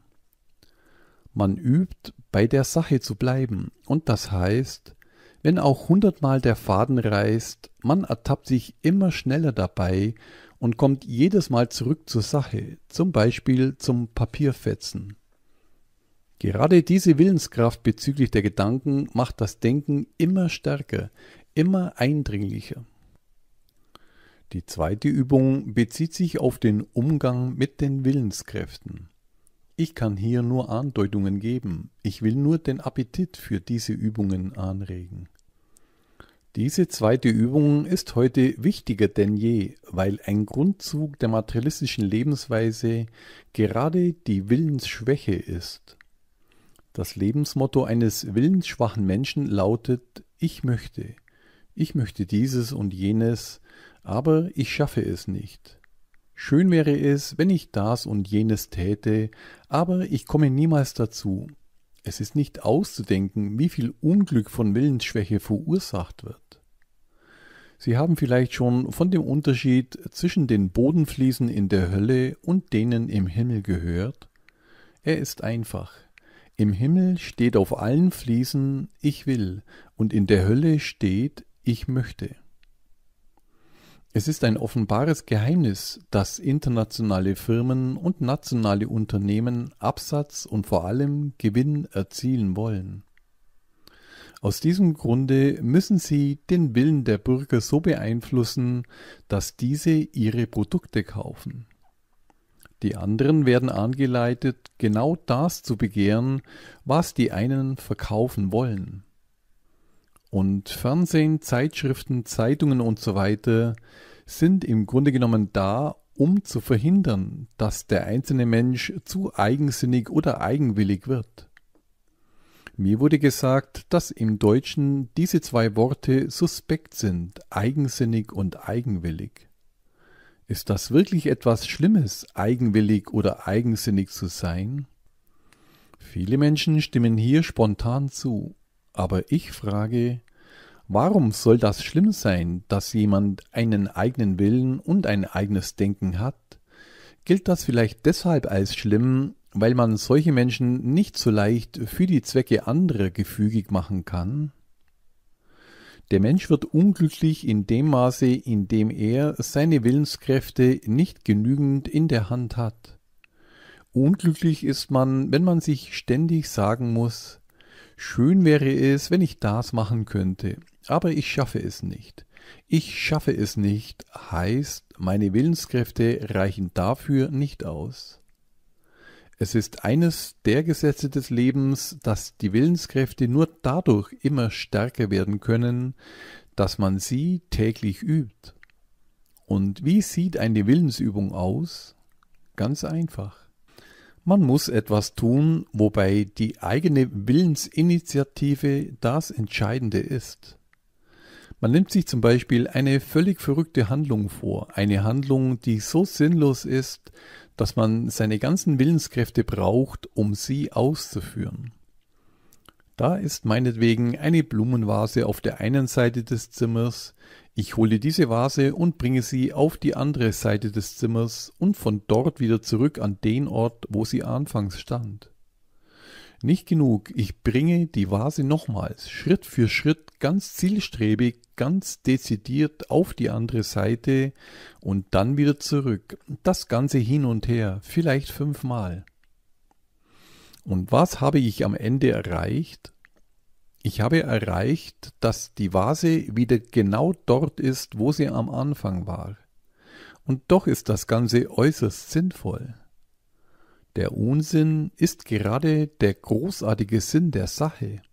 [SPEAKER 1] Man übt, bei der Sache zu bleiben, und das heißt, wenn auch 100-mal der Faden reißt, man ertappt sich immer schneller dabei und kommt jedes Mal zurück zur Sache, zum Beispiel zum Papierfetzen. Gerade diese Willenskraft bezüglich der Gedanken macht das Denken immer stärker, immer eindringlicher. Die zweite Übung bezieht sich auf den Umgang mit den Willenskräften. Ich kann hier nur Andeutungen geben. Ich will nur den Appetit für diese Übungen anregen. Diese zweite Übung ist heute wichtiger denn je, weil ein Grundzug der materialistischen Lebensweise gerade die Willensschwäche ist. Das Lebensmotto eines willensschwachen Menschen lautet: Ich möchte dieses und jenes, aber ich schaffe es nicht. Schön wäre es, wenn ich das und jenes täte, aber ich komme niemals dazu. Es ist nicht auszudenken, wie viel Unglück von Willensschwäche verursacht wird. Sie haben vielleicht schon von dem Unterschied zwischen den Bodenfliesen in der Hölle und denen im Himmel gehört. Er ist einfach. Im Himmel steht auf allen Fliesen Ich will, und in der Hölle steht Ich möchte. Es ist ein offenbares Geheimnis, dass internationale Firmen und nationale Unternehmen Absatz und vor allem Gewinn erzielen wollen. Aus diesem Grunde müssen sie den Willen der Bürger so beeinflussen, dass diese ihre Produkte kaufen. Die anderen werden angeleitet, genau das zu begehren, was die einen verkaufen wollen. Und Fernsehen, Zeitschriften, Zeitungen und so weiter sind im Grunde genommen da, um zu verhindern, dass der einzelne Mensch zu eigensinnig oder eigenwillig wird. Mir wurde gesagt, dass im Deutschen diese zwei Worte suspekt sind, eigensinnig und eigenwillig. Ist das wirklich etwas Schlimmes, eigenwillig oder eigensinnig zu sein? Viele Menschen stimmen hier spontan zu, aber ich frage, warum soll das schlimm sein, dass jemand einen eigenen Willen und ein eigenes Denken hat? Gilt das vielleicht deshalb als schlimm, weil man solche Menschen nicht so leicht für die Zwecke anderer gefügig machen kann? Der Mensch wird unglücklich in dem Maße, in dem er seine Willenskräfte nicht genügend in der Hand hat. Unglücklich ist man, wenn man sich ständig sagen muss, schön wäre es, wenn ich das machen könnte, aber ich schaffe es nicht. Ich schaffe es nicht heißt, meine Willenskräfte reichen dafür nicht aus. Es ist eines der Gesetze des Lebens, dass die Willenskräfte nur dadurch immer stärker werden können, dass man sie täglich übt. Und wie sieht eine Willensübung aus? Ganz einfach. Man muss etwas tun, wobei die eigene Willensinitiative das Entscheidende ist. Man nimmt sich zum Beispiel eine völlig verrückte Handlung vor, eine Handlung, die so sinnlos ist, dass man seine ganzen Willenskräfte braucht, um sie auszuführen. Da ist meinetwegen eine Blumenvase auf der einen Seite des Zimmers, ich hole diese Vase und bringe sie auf die andere Seite des Zimmers und von dort wieder zurück an den Ort, wo sie anfangs stand. Nicht genug, ich bringe die Vase nochmals, Schritt für Schritt, ganz zielstrebig, ganz dezidiert auf die andere Seite und dann wieder zurück. Das Ganze hin und her, vielleicht 5-mal. Und was habe ich am Ende erreicht? Ich habe erreicht, dass die Vase wieder genau dort ist, wo sie am Anfang war. Und doch ist das Ganze äußerst sinnvoll. Der Unsinn ist gerade der großartige Sinn der Sache.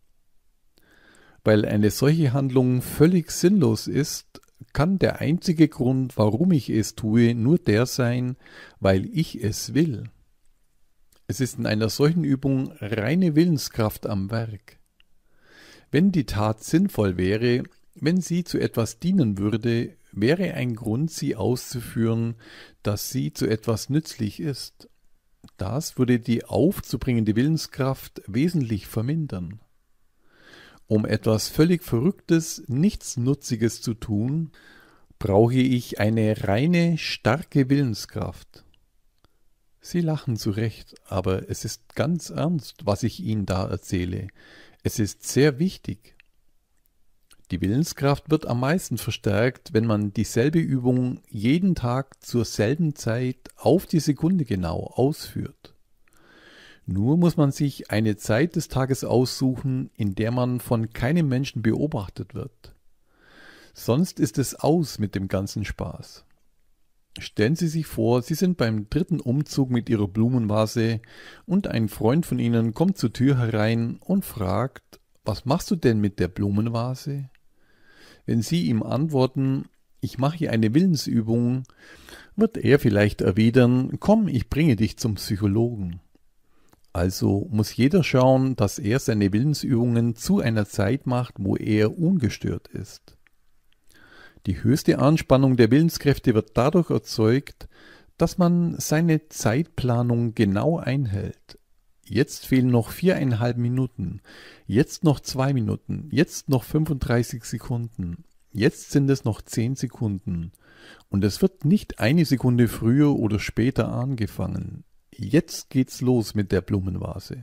[SPEAKER 1] Weil eine solche Handlung völlig sinnlos ist, kann der einzige Grund, warum ich es tue, nur der sein, weil ich es will. Es ist in einer solchen Übung reine Willenskraft am Werk. Wenn die Tat sinnvoll wäre, wenn sie zu etwas dienen würde, wäre ein Grund, sie auszuführen, dass sie zu etwas nützlich ist. Das würde die aufzubringende Willenskraft wesentlich vermindern. Um etwas völlig Verrücktes, Nichtsnutziges zu tun, brauche ich eine reine, starke Willenskraft. Sie lachen zurecht, aber es ist ganz ernst, was ich Ihnen da erzähle. Es ist sehr wichtig. Die Willenskraft wird am meisten verstärkt, wenn man dieselbe Übung jeden Tag zur selben Zeit auf die Sekunde genau ausführt. Nur muss man sich eine Zeit des Tages aussuchen, in der man von keinem Menschen beobachtet wird. Sonst ist es aus mit dem ganzen Spaß. Stellen Sie sich vor, Sie sind beim 3. Umzug mit Ihrer Blumenvase und ein Freund von Ihnen kommt zur Tür herein und fragt, was machst du denn mit der Blumenvase? Wenn Sie ihm antworten, ich mache hier eine Willensübung, wird er vielleicht erwidern, komm, ich bringe dich zum Psychologen. Also muss jeder schauen, dass er seine Willensübungen zu einer Zeit macht, wo er ungestört ist. Die höchste Anspannung der Willenskräfte wird dadurch erzeugt, dass man seine Zeitplanung genau einhält. Jetzt fehlen noch 4,5 Minuten, jetzt noch 2 Minuten, jetzt noch 35 Sekunden, jetzt sind es noch 10 Sekunden. Und es wird nicht eine Sekunde früher oder später angefangen. Jetzt geht's los mit der Blumenvase.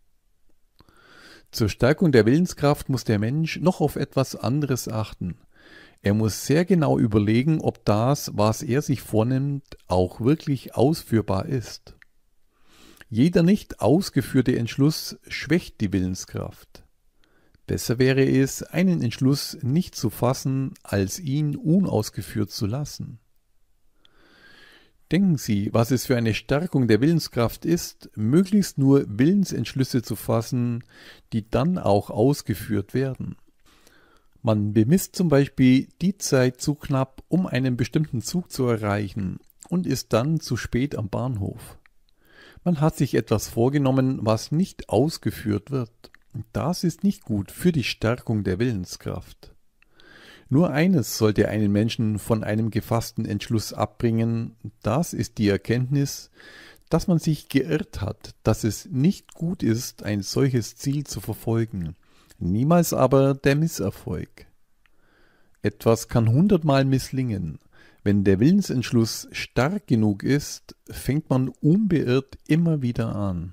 [SPEAKER 1] Zur Stärkung der Willenskraft muss der Mensch noch auf etwas anderes achten. Er muss sehr genau überlegen, ob das, was er sich vornimmt, auch wirklich ausführbar ist. Jeder nicht ausgeführte Entschluss schwächt die Willenskraft. Besser wäre es, einen Entschluss nicht zu fassen, als ihn unausgeführt zu lassen. Denken Sie, was es für eine Stärkung der Willenskraft ist, möglichst nur Willensentschlüsse zu fassen, die dann auch ausgeführt werden. Man bemisst zum Beispiel die Zeit zu knapp, um einen bestimmten Zug zu erreichen und ist dann zu spät am Bahnhof. Man hat sich etwas vorgenommen, was nicht ausgeführt wird. Das ist nicht gut für die Stärkung der Willenskraft. Nur eines sollte einen Menschen von einem gefassten Entschluss abbringen, das ist die Erkenntnis, dass man sich geirrt hat, dass es nicht gut ist, ein solches Ziel zu verfolgen, niemals aber der Misserfolg. Etwas kann 100-mal misslingen. Wenn der Willensentschluss stark genug ist, fängt man unbeirrt immer wieder an.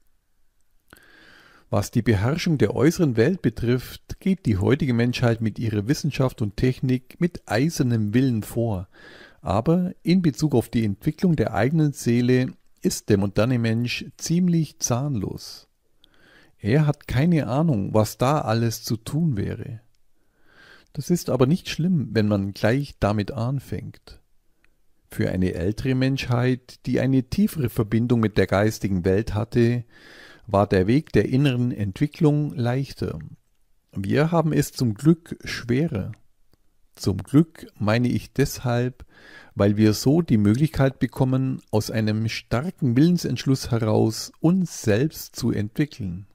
[SPEAKER 1] Was die Beherrschung der äußeren Welt betrifft, geht die heutige Menschheit mit ihrer Wissenschaft und Technik mit eisernem Willen vor. Aber in Bezug auf die Entwicklung der eigenen Seele ist der moderne Mensch ziemlich zahnlos. Er hat keine Ahnung, was da alles zu tun wäre. Das ist aber nicht schlimm, wenn man gleich damit anfängt. Für eine ältere Menschheit, die eine tiefere Verbindung mit der geistigen Welt hatte, war der Weg der inneren Entwicklung leichter. Wir haben es zum Glück schwerer. Zum Glück meine ich deshalb, weil wir so die Möglichkeit bekommen, aus einem starken Willensentschluss heraus uns selbst zu entwickeln.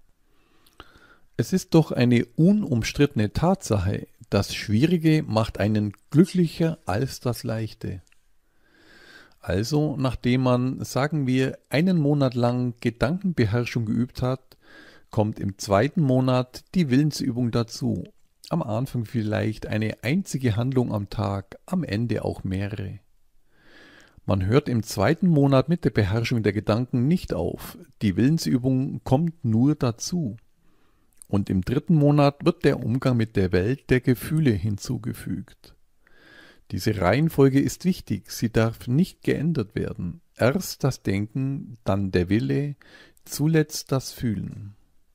[SPEAKER 1] Es ist doch eine unumstrittene Tatsache, das Schwierige macht einen glücklicher als das Leichte. Also, nachdem man, sagen wir, einen Monat lang Gedankenbeherrschung geübt hat, kommt im zweiten Monat die Willensübung dazu. Am Anfang vielleicht eine einzige Handlung am Tag, am Ende auch mehrere. Man hört im zweiten Monat mit der Beherrschung der Gedanken nicht auf. Die Willensübung kommt nur dazu. Und im dritten Monat wird der Umgang mit der Welt der Gefühle hinzugefügt. Diese Reihenfolge ist wichtig, sie darf nicht geändert werden. Erst das Denken, dann der Wille, zuletzt das Fühlen.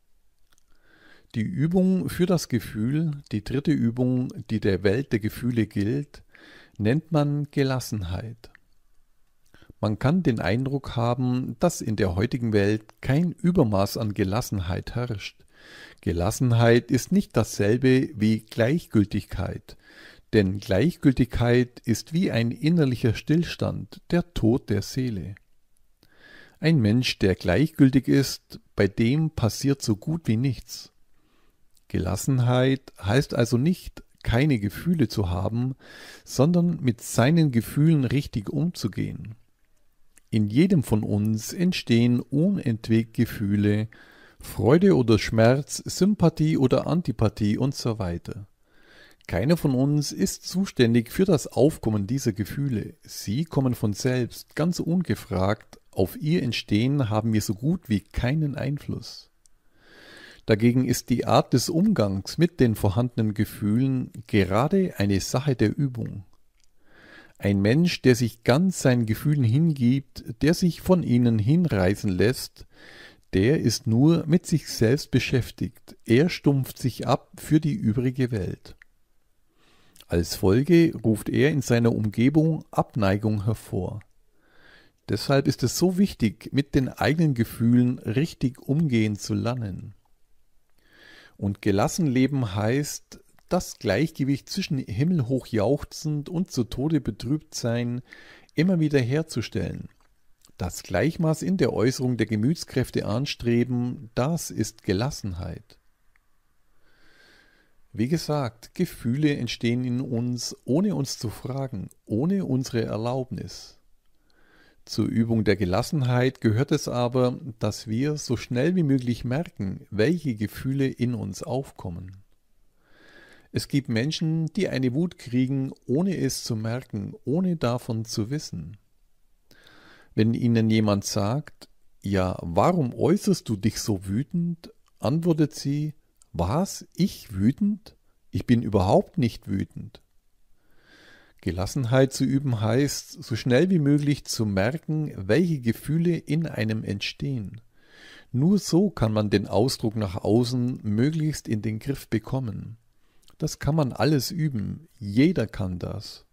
[SPEAKER 1] Die Übung für das Gefühl, die dritte Übung, die der Welt der Gefühle gilt, nennt man Gelassenheit. Man kann den Eindruck haben, dass in der heutigen Welt kein Übermaß an Gelassenheit herrscht. Gelassenheit ist nicht dasselbe wie Gleichgültigkeit, denn Gleichgültigkeit ist wie ein innerlicher Stillstand, der Tod der Seele. Ein Mensch, der gleichgültig ist, bei dem passiert so gut wie nichts. Gelassenheit heißt also nicht, keine Gefühle zu haben, sondern mit seinen Gefühlen richtig umzugehen. In jedem von uns entstehen unentwegt Gefühle, Freude oder Schmerz, Sympathie oder Antipathie und so weiter. Keiner von uns ist zuständig für das Aufkommen dieser Gefühle. Sie kommen von selbst, ganz ungefragt. Auf ihr Entstehen haben wir so gut wie keinen Einfluss. Dagegen ist die Art des Umgangs mit den vorhandenen Gefühlen gerade eine Sache der Übung. Ein Mensch, der sich ganz seinen Gefühlen hingibt, der sich von ihnen hinreißen lässt, der ist nur mit sich selbst beschäftigt. Er stumpft sich ab für die übrige Welt. Als Folge ruft er in seiner Umgebung Abneigung hervor. Deshalb ist es so wichtig, mit den eigenen Gefühlen richtig umgehen zu lernen. Und gelassen leben heißt, das Gleichgewicht zwischen himmelhoch jauchzend und zu Tode betrübt sein immer wieder herzustellen. Das Gleichmaß in der Äußerung der Gemütskräfte anstreben, das ist Gelassenheit. Wie gesagt, Gefühle entstehen in uns, ohne uns zu fragen, ohne unsere Erlaubnis. Zur Übung der Gelassenheit gehört es aber, dass wir so schnell wie möglich merken, welche Gefühle in uns aufkommen. Es gibt Menschen, die eine Wut kriegen, ohne es zu merken, ohne davon zu wissen. Wenn ihnen jemand sagt, ja, warum äußerst du dich so wütend, antwortet sie, was, ich wütend? Ich bin überhaupt nicht wütend. Gelassenheit zu üben heißt, so schnell wie möglich zu merken, welche Gefühle in einem entstehen. Nur so kann man den Ausdruck nach außen möglichst in den Griff bekommen. Das kann man alles üben, jeder kann das.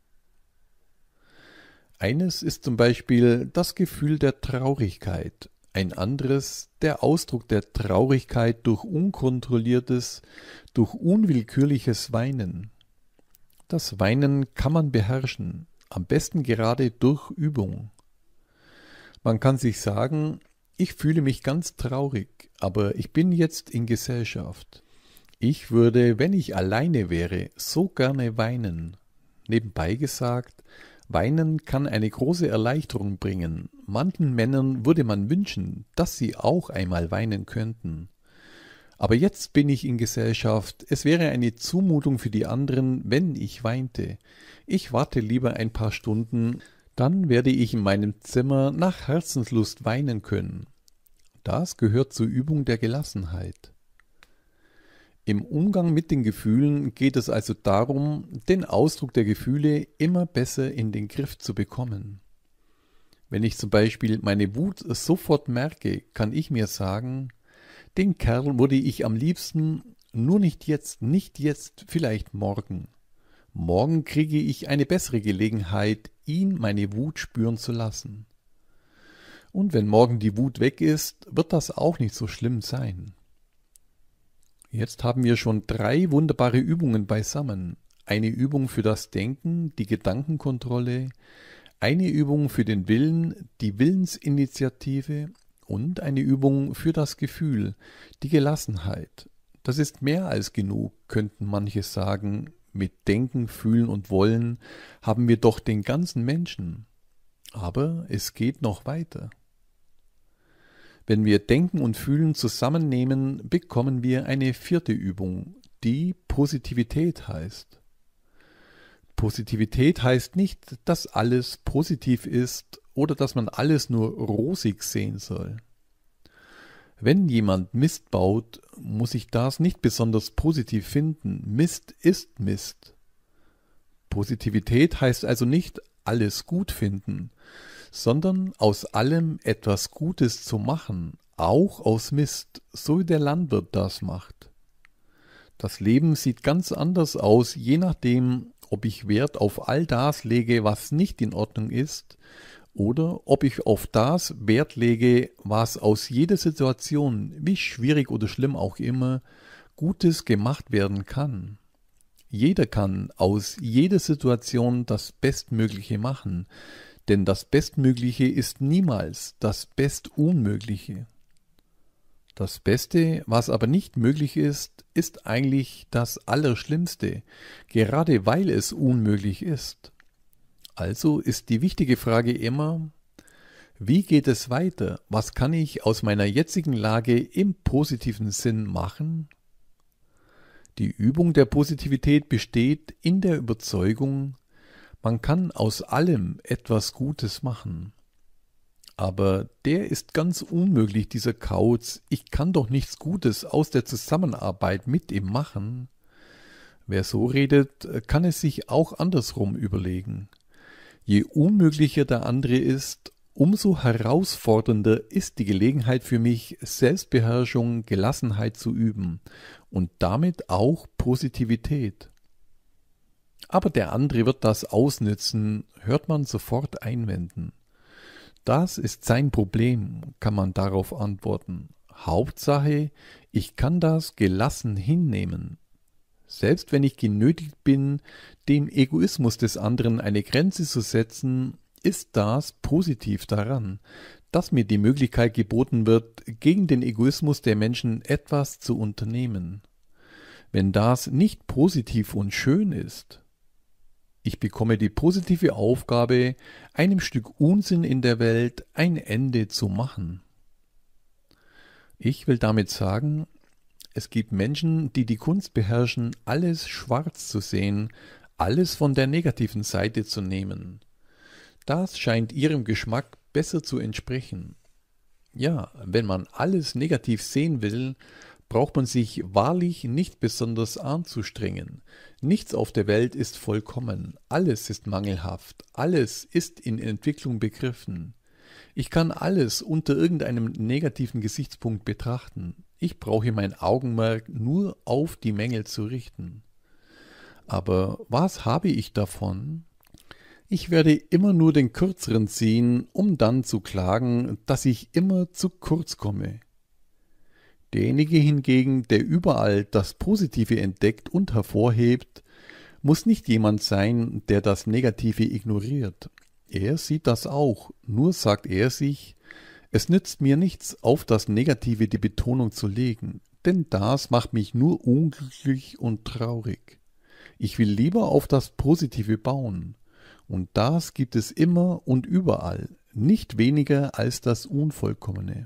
[SPEAKER 1] Eines ist zum Beispiel das Gefühl der Traurigkeit, ein anderes der Ausdruck der Traurigkeit durch unkontrolliertes, durch unwillkürliches Weinen. Das Weinen kann man beherrschen, am besten gerade durch Übung. Man kann sich sagen, ich fühle mich ganz traurig, aber ich bin jetzt in Gesellschaft. Ich würde, wenn ich alleine wäre, so gerne weinen. Nebenbei gesagt, Weinen kann eine große Erleichterung bringen. Manchen Männern würde man wünschen, dass sie auch einmal weinen könnten. Aber jetzt bin ich in Gesellschaft, es wäre eine Zumutung für die anderen, wenn ich weinte. Ich warte lieber ein paar Stunden, dann werde ich in meinem Zimmer nach Herzenslust weinen können. Das gehört zur Übung der Gelassenheit. Im Umgang mit den Gefühlen geht es also darum, den Ausdruck der Gefühle immer besser in den Griff zu bekommen. Wenn ich zum Beispiel meine Wut sofort merke, kann ich mir sagen, den Kerl würde ich am liebsten, nur nicht jetzt, vielleicht morgen. Morgen kriege ich eine bessere Gelegenheit, ihn meine Wut spüren zu lassen. Und wenn morgen die Wut weg ist, wird das auch nicht so schlimm sein. Jetzt haben wir schon 3 wunderbare Übungen beisammen. Eine Übung für das Denken, die Gedankenkontrolle, eine Übung für den Willen, die Willensinitiative und eine Übung für das Gefühl, die Gelassenheit. Das ist mehr als genug, könnten manche sagen. Mit Denken, Fühlen und Wollen haben wir doch den ganzen Menschen. Aber es geht noch weiter. Wenn wir Denken und Fühlen zusammennehmen, bekommen wir eine 4. Übung, die Positivität heißt. Positivität heißt nicht, dass alles positiv ist oder dass man alles nur rosig sehen soll. Wenn jemand Mist baut, muss ich das nicht besonders positiv finden. Mist ist Mist. Positivität heißt also nicht alles gut finden, sondern aus allem etwas Gutes zu machen, auch aus Mist, so wie der Landwirt das macht. Das Leben sieht ganz anders aus, je nachdem, ob ich Wert auf all das lege, was nicht in Ordnung ist, oder ob ich auf das Wert lege, was aus jeder Situation, wie schwierig oder schlimm auch immer, Gutes gemacht werden kann. Jeder kann aus jeder Situation das Bestmögliche machen, denn das Bestmögliche ist niemals das Bestunmögliche. Das Beste, was aber nicht möglich ist, ist eigentlich das Allerschlimmste, gerade weil es unmöglich ist. Also ist die wichtige Frage immer, wie geht es weiter? Was kann ich aus meiner jetzigen Lage im positiven Sinn machen? Die Übung der Positivität besteht in der Überzeugung, man kann aus allem etwas Gutes machen. Aber der ist ganz unmöglich, dieser Kauz. Ich kann doch nichts Gutes aus der Zusammenarbeit mit ihm machen. Wer so redet, kann es sich auch andersrum überlegen. Je unmöglicher der andere ist, umso herausfordernder ist die Gelegenheit für mich, Selbstbeherrschung, Gelassenheit zu üben und damit auch Positivität. Aber der andere wird das ausnützen, hört man sofort einwenden. Das ist sein Problem, kann man darauf antworten. Hauptsache, ich kann das gelassen hinnehmen. Selbst wenn ich genötigt bin, dem Egoismus des anderen eine Grenze zu setzen, ist das positiv daran, dass mir die Möglichkeit geboten wird, gegen den Egoismus der Menschen etwas zu unternehmen. Wenn das nicht positiv und schön ist, ich bekomme die positive Aufgabe, einem Stück Unsinn in der Welt ein Ende zu machen. Ich will damit sagen, es gibt Menschen, die die Kunst beherrschen, alles schwarz zu sehen, alles von der negativen Seite zu nehmen. Das scheint ihrem Geschmack besser zu entsprechen. Ja, wenn man alles negativ sehen will, braucht man sich wahrlich nicht besonders anzustrengen. Nichts auf der Welt ist vollkommen, alles ist mangelhaft, alles ist in Entwicklung begriffen. Ich kann alles unter irgendeinem negativen Gesichtspunkt betrachten. Ich brauche mein Augenmerk nur auf die Mängel zu richten. Aber was habe ich davon? Ich werde immer nur den Kürzeren ziehen, um dann zu klagen, dass ich immer zu kurz komme. Derjenige hingegen, der überall das Positive entdeckt und hervorhebt, muss nicht jemand sein, der das Negative ignoriert. Er sieht das auch, nur sagt er sich, es nützt mir nichts, auf das Negative die Betonung zu legen. denn das macht mich nur unglücklich und traurig. Ich will lieber auf das Positive bauen. Und das gibt es immer und überall, nicht weniger als das Unvollkommene.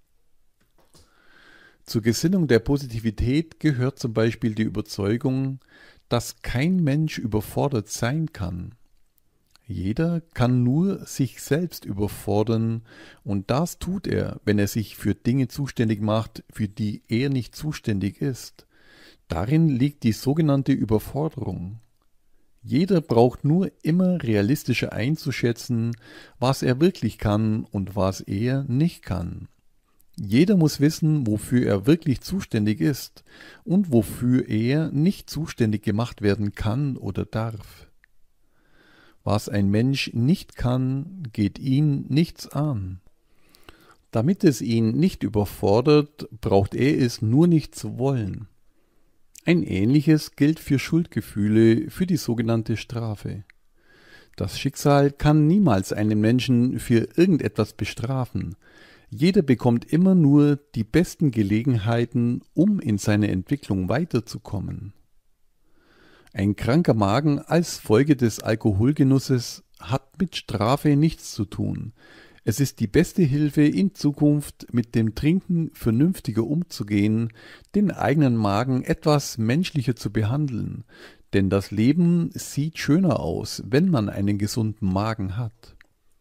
[SPEAKER 1] Zur Gesinnung der Positivität gehört zum Beispiel die Überzeugung, dass kein Mensch überfordert sein kann. Jeder kann nur sich selbst überfordern, und das tut er, wenn er sich für Dinge zuständig macht, für die er nicht zuständig ist. Darin liegt die sogenannte Überforderung. Jeder braucht nur immer realistischer einzuschätzen, was er wirklich kann und was er nicht kann. Jeder muss wissen, wofür er wirklich zuständig ist und wofür er nicht zuständig gemacht werden kann oder darf. Was ein Mensch nicht kann, geht ihn nichts an. Damit es ihn nicht überfordert, braucht er es nur nicht zu wollen. Ein Ähnliches gilt für Schuldgefühle, für die sogenannte Strafe. Das Schicksal kann niemals einen Menschen für irgendetwas bestrafen. Jeder bekommt immer nur die besten Gelegenheiten, um in seiner Entwicklung weiterzukommen. Ein kranker Magen als Folge des Alkoholgenusses hat mit Strafe nichts zu tun. Es ist die beste Hilfe, in Zukunft mit dem Trinken vernünftiger umzugehen, den eigenen Magen etwas menschlicher zu behandeln, denn das Leben sieht schöner aus, wenn man einen gesunden Magen hat.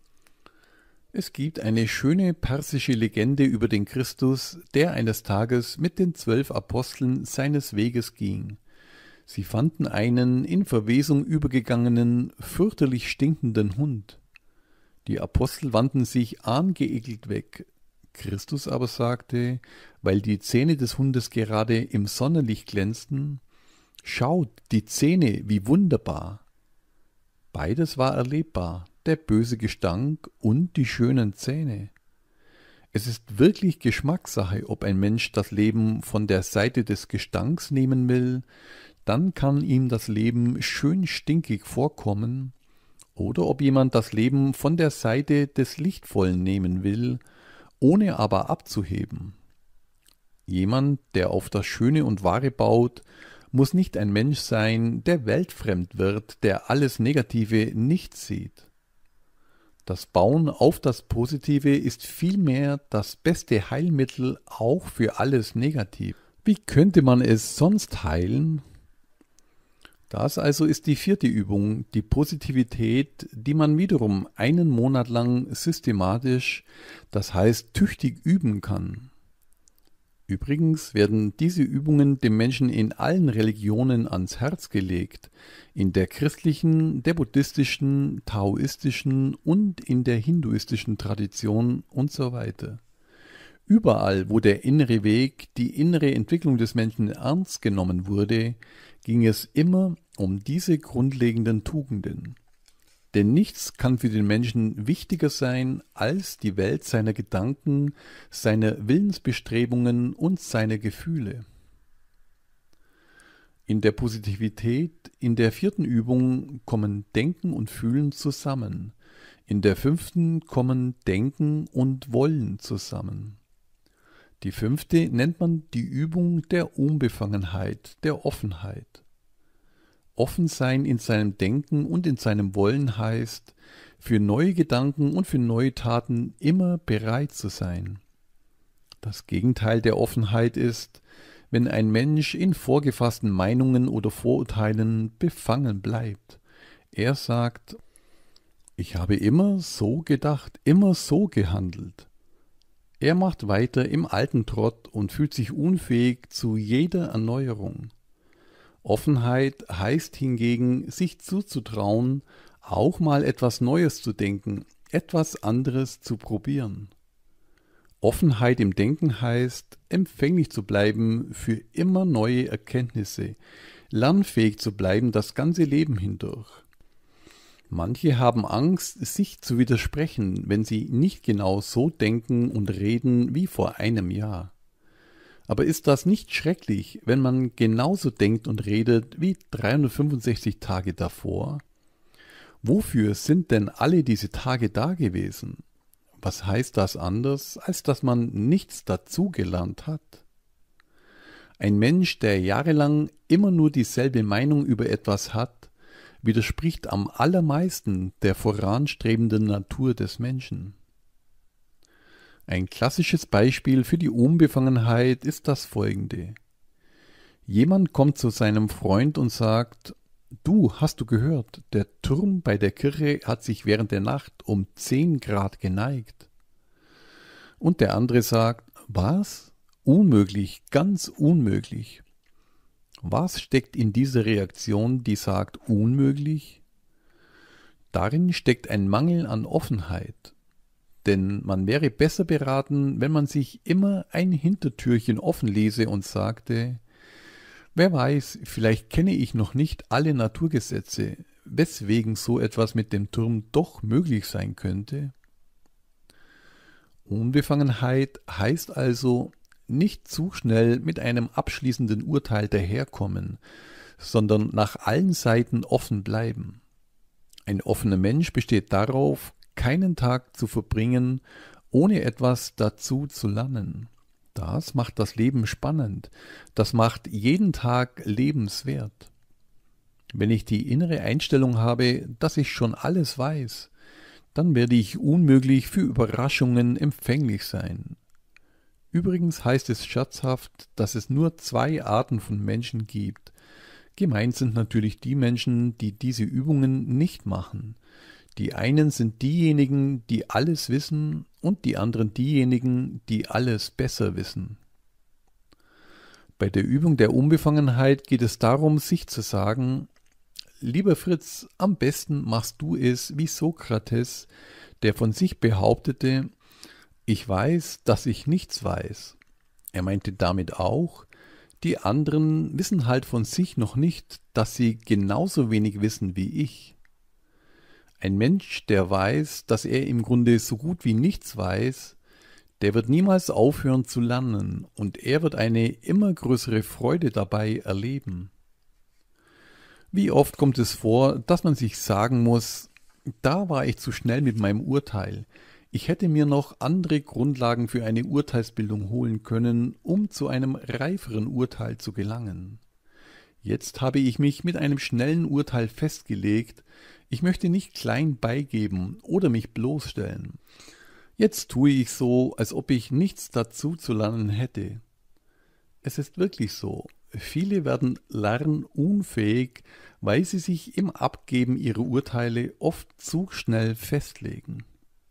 [SPEAKER 1] Es gibt eine schöne persische Legende über den Christus, der eines Tages mit den 12 Aposteln seines Weges ging. Sie fanden einen in Verwesung übergegangenen, fürchterlich stinkenden Hund. Die Apostel wandten sich angeekelt weg. Christus aber sagte, weil die Zähne des Hundes gerade im Sonnenlicht glänzten: Schaut, die Zähne, wie wunderbar! Beides war erlebbar, der böse Gestank und die schönen Zähne. Es ist wirklich Geschmackssache, ob ein Mensch das Leben von der Seite des Gestanks nehmen will, dann kann ihm das Leben schön stinkig vorkommen, oder ob jemand das Leben von der Seite des Lichtvollen nehmen will, ohne aber abzuheben. Jemand, der auf das Schöne und Wahre baut, muss nicht ein Mensch sein, der weltfremd wird, der alles Negative nicht sieht. Das Bauen auf das Positive ist vielmehr das beste Heilmittel auch für alles Negativ. Wie könnte man es sonst heilen? Das also ist die 4. Übung, die Positivität, die man wiederum einen Monat lang systematisch, das heißt tüchtig üben kann. Übrigens werden diese Übungen dem Menschen in allen Religionen ans Herz gelegt, in der christlichen, der buddhistischen, taoistischen und in der hinduistischen Tradition und so weiter. Überall, wo der innere Weg, die innere Entwicklung des Menschen ernst genommen wurde, ging es immer um diese grundlegenden Tugenden. Denn nichts kann für den Menschen wichtiger sein als die Welt seiner Gedanken, seiner Willensbestrebungen und seiner Gefühle. In der Positivität, in der 4. Übung, kommen Denken und Fühlen zusammen. In der 5. kommen Denken und Wollen zusammen. Die 5. nennt man die Übung der Unbefangenheit, der Offenheit. Offen sein in seinem Denken und in seinem Wollen heißt, für neue Gedanken und für neue Taten immer bereit zu sein. Das Gegenteil der Offenheit ist, wenn ein Mensch in vorgefassten Meinungen oder Vorurteilen befangen bleibt. Er sagt: Ich habe immer so gedacht, immer so gehandelt. Er macht weiter im alten Trott und fühlt sich unfähig zu jeder Erneuerung. Offenheit heißt hingegen, sich zuzutrauen, auch mal etwas Neues zu denken, etwas anderes zu probieren. Offenheit im Denken heißt, empfänglich zu bleiben für immer neue Erkenntnisse, lernfähig zu bleiben das ganze Leben hindurch. Manche haben Angst, sich zu widersprechen, wenn sie nicht genau so denken und reden wie vor einem Jahr. Aber ist das nicht schrecklich, wenn man genauso denkt und redet wie 365 Tage davor? Wofür sind denn alle diese Tage da gewesen? Was heißt das anders, als dass man nichts dazugelernt hat? Ein Mensch, der jahrelang immer nur dieselbe Meinung über etwas hat, widerspricht am allermeisten der voranstrebenden Natur des Menschen. Ein klassisches Beispiel für die Unbefangenheit ist das folgende. Jemand kommt zu seinem Freund und sagt: Du, hast du gehört, der Turm bei der Kirche hat sich während der Nacht um 10 Grad geneigt. Und der andere sagt: Was? Unmöglich, ganz unmöglich. Was steckt in dieser Reaktion, die sagt unmöglich? Darin steckt ein Mangel an Offenheit. Denn man wäre besser beraten, wenn man sich immer ein Hintertürchen offen ließe und sagte: Wer weiß, vielleicht kenne ich noch nicht alle Naturgesetze, weswegen so etwas mit dem Turm doch möglich sein könnte. Unbefangenheit heißt also, nicht zu schnell mit einem abschließenden Urteil daherkommen, sondern nach allen Seiten offen bleiben. Ein offener Mensch besteht darauf, keinen Tag zu verbringen, ohne etwas dazu zu lernen. Das macht das Leben spannend, das macht jeden Tag lebenswert. Wenn ich die innere Einstellung habe, dass ich schon alles weiß, dann werde ich unmöglich für Überraschungen empfänglich sein. Übrigens heißt es scherzhaft, dass es nur 2 Arten von Menschen gibt. Gemeint sind natürlich die Menschen, die diese Übungen nicht machen. Die einen sind diejenigen, die alles wissen, und die anderen diejenigen, die alles besser wissen. Bei der Übung der Unbefangenheit geht es darum, sich zu sagen: Lieber Fritz, am besten machst du es wie Sokrates, der von sich behauptete: Ich weiß, dass ich nichts weiß. Er meinte damit auch, die anderen wissen halt von sich noch nicht, dass sie genauso wenig wissen wie ich. Ein Mensch, der weiß, dass er im Grunde so gut wie nichts weiß, der wird niemals aufhören zu lernen und er wird eine immer größere Freude dabei erleben. Wie oft kommt es vor, dass man sich sagen muss: Da war ich zu schnell mit meinem Urteil. Ich hätte mir noch andere Grundlagen für eine Urteilsbildung holen können, um zu einem reiferen Urteil zu gelangen. Jetzt habe ich mich mit einem schnellen Urteil festgelegt, ich möchte nicht klein beigeben oder mich bloßstellen. Jetzt tue ich so, als ob ich nichts dazu zu lernen hätte. Es ist wirklich so, viele werden lernunfähig, weil sie sich im Abgeben ihrer Urteile oft zu schnell festlegen.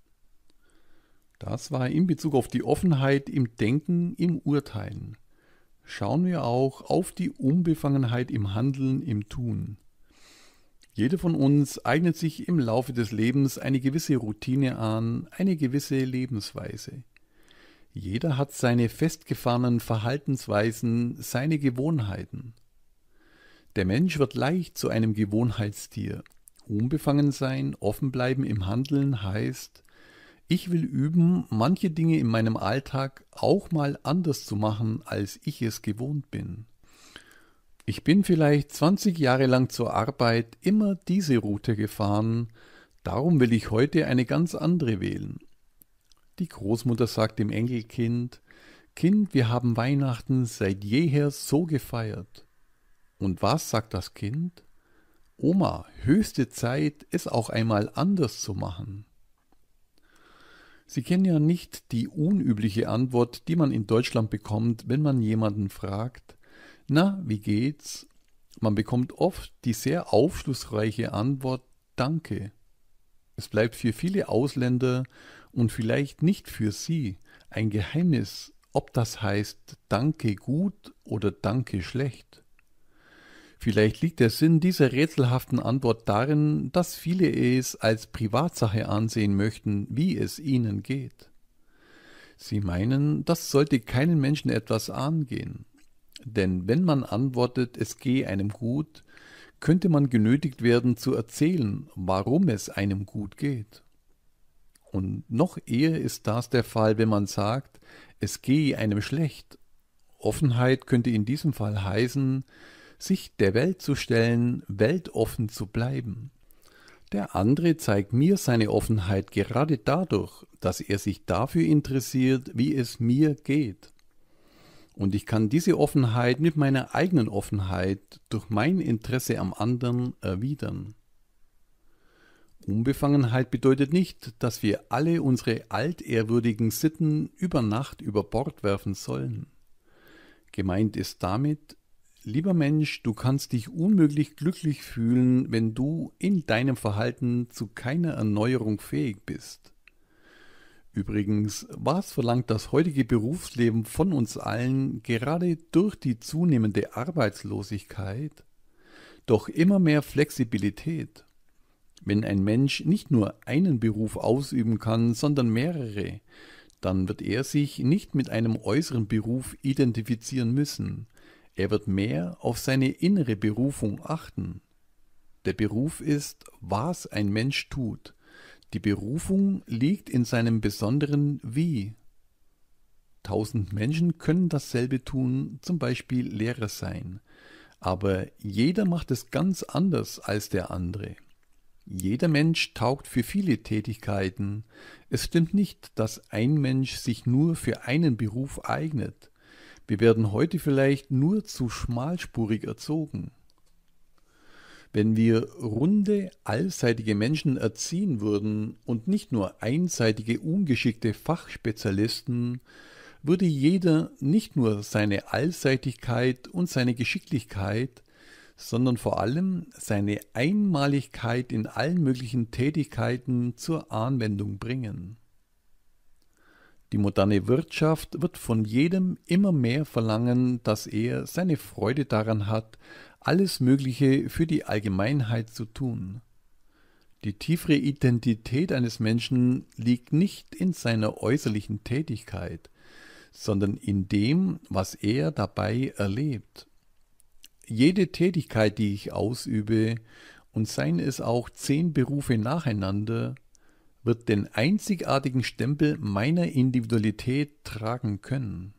[SPEAKER 1] Das war in Bezug auf die Offenheit im Denken, im Urteilen. Schauen wir auch auf die Unbefangenheit im Handeln, im Tun. Jeder von uns eignet sich im Laufe des Lebens eine gewisse Routine an, eine gewisse Lebensweise. Jeder hat seine festgefahrenen Verhaltensweisen, seine Gewohnheiten. Der Mensch wird leicht zu einem Gewohnheitstier. Unbefangen sein, offen bleiben im Handeln heißt: Ich will üben, manche Dinge in meinem Alltag auch mal anders zu machen, als ich es gewohnt bin. Ich bin vielleicht 20 Jahre lang zur Arbeit immer diese Route gefahren, darum will ich heute eine ganz andere wählen. Die Großmutter sagt dem Enkelkind: Kind, wir haben Weihnachten seit jeher so gefeiert. Und was sagt das Kind? Oma, höchste Zeit, es auch einmal anders zu machen. Sie kennen ja nicht die unübliche Antwort, die man in Deutschland bekommt, wenn man jemanden fragt: Na, wie geht's? Man bekommt oft die sehr aufschlussreiche Antwort: Danke. Es bleibt für viele Ausländer und vielleicht nicht für Sie ein Geheimnis, ob das heißt Danke gut oder Danke schlecht. Vielleicht liegt der Sinn dieser rätselhaften Antwort darin, dass viele es als Privatsache ansehen möchten, wie es ihnen geht. Sie meinen, das sollte keinen Menschen etwas angehen. Denn wenn man antwortet, es gehe einem gut, könnte man genötigt werden zu erzählen, warum es einem gut geht. Und noch eher ist das der Fall, wenn man sagt, es gehe einem schlecht. Offenheit könnte in diesem Fall heißen, sich der Welt zu stellen, weltoffen zu bleiben. Der andere zeigt mir seine Offenheit gerade dadurch, dass er sich dafür interessiert, wie es mir geht. Und ich kann diese Offenheit mit meiner eigenen Offenheit durch mein Interesse am anderen erwidern. Unbefangenheit bedeutet nicht, dass wir alle unsere altehrwürdigen Sitten über Nacht über Bord werfen sollen. Gemeint ist damit: Lieber Mensch, du kannst dich unmöglich glücklich fühlen, wenn du in deinem Verhalten zu keiner Erneuerung fähig bist. Übrigens, was verlangt das heutige Berufsleben von uns allen, gerade durch die zunehmende Arbeitslosigkeit? Doch immer mehr Flexibilität. Wenn ein Mensch nicht nur einen Beruf ausüben kann, sondern mehrere, dann wird er sich nicht mit einem äußeren Beruf identifizieren müssen. Er wird mehr auf seine innere Berufung achten. Der Beruf ist, was ein Mensch tut. Die Berufung liegt in seinem besonderen Wie. 1000 Menschen können dasselbe tun, zum Beispiel Lehrer sein. Aber jeder macht es ganz anders als der andere. Jeder Mensch taugt für viele Tätigkeiten. Es stimmt nicht, dass ein Mensch sich nur für einen Beruf eignet. Wir werden heute vielleicht nur zu schmalspurig erzogen. Wenn wir runde, allseitige Menschen erziehen würden und nicht nur einseitige, ungeschickte Fachspezialisten, würde jeder nicht nur seine Allseitigkeit und seine Geschicklichkeit, sondern vor allem seine Einmaligkeit in allen möglichen Tätigkeiten zur Anwendung bringen. Die moderne Wirtschaft wird von jedem immer mehr verlangen, dass er seine Freude daran hat, alles Mögliche für die Allgemeinheit zu tun. Die tiefere Identität eines Menschen liegt nicht in seiner äußerlichen Tätigkeit, sondern in dem, was er dabei erlebt. Jede Tätigkeit, die ich ausübe, und seien es auch 10 Berufe nacheinander, wird den einzigartigen Stempel meiner Individualität tragen können.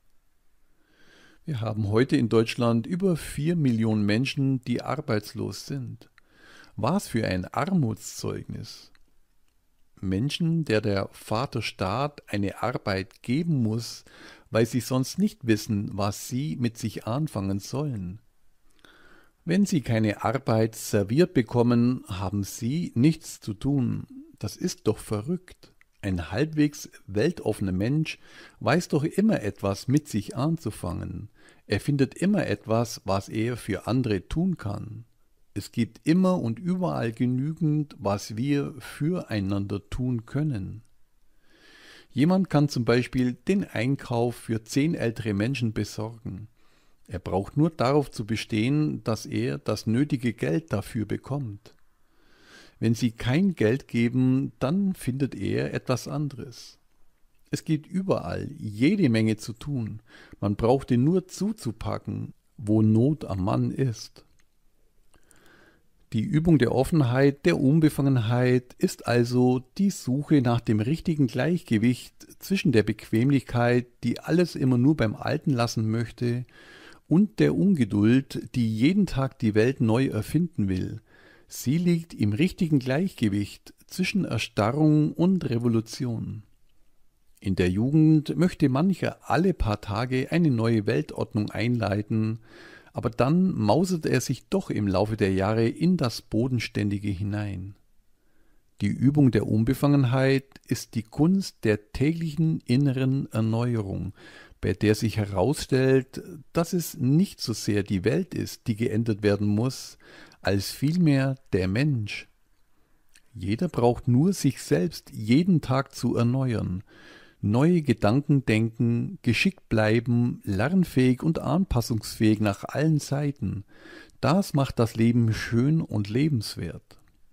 [SPEAKER 1] Wir haben heute in Deutschland über 4 Millionen Menschen, die arbeitslos sind. Was für ein Armutszeugnis! Menschen, der Vaterstaat eine Arbeit geben muss, weil sie sonst nicht wissen, was sie mit sich anfangen sollen. Wenn sie keine Arbeit serviert bekommen, haben sie nichts zu tun. Das ist doch verrückt. Ein halbwegs weltoffener Mensch weiß doch immer etwas mit sich anzufangen. Er findet immer etwas, was er für andere tun kann. Es gibt immer und überall genügend, was wir füreinander tun können. Jemand kann zum Beispiel den Einkauf für 10 ältere Menschen besorgen. Er braucht nur darauf zu bestehen, dass er das nötige Geld dafür bekommt. Wenn sie kein Geld geben, dann findet er etwas anderes. Es gibt überall jede Menge zu tun. Man brauchte nur zuzupacken, wo Not am Mann ist. Die Übung der Offenheit, der Unbefangenheit ist also die Suche nach dem richtigen Gleichgewicht zwischen der Bequemlichkeit, die alles immer nur beim Alten lassen möchte, und der Ungeduld, die jeden Tag die Welt neu erfinden will. Sie liegt im richtigen Gleichgewicht zwischen Erstarrung und Revolution. In der Jugend möchte mancher alle paar Tage eine neue Weltordnung einleiten, aber dann mausert er sich doch im Laufe der Jahre in das Bodenständige hinein. Die Übung der Unbefangenheit ist die Kunst der täglichen inneren Erneuerung, bei der sich herausstellt, dass es nicht so sehr die Welt ist, die geändert werden muss, als vielmehr der Mensch. Jeder braucht nur sich selbst jeden Tag zu erneuern, neue Gedanken denken, geschickt bleiben, lernfähig und anpassungsfähig nach allen Seiten. Das macht das Leben schön und lebenswert.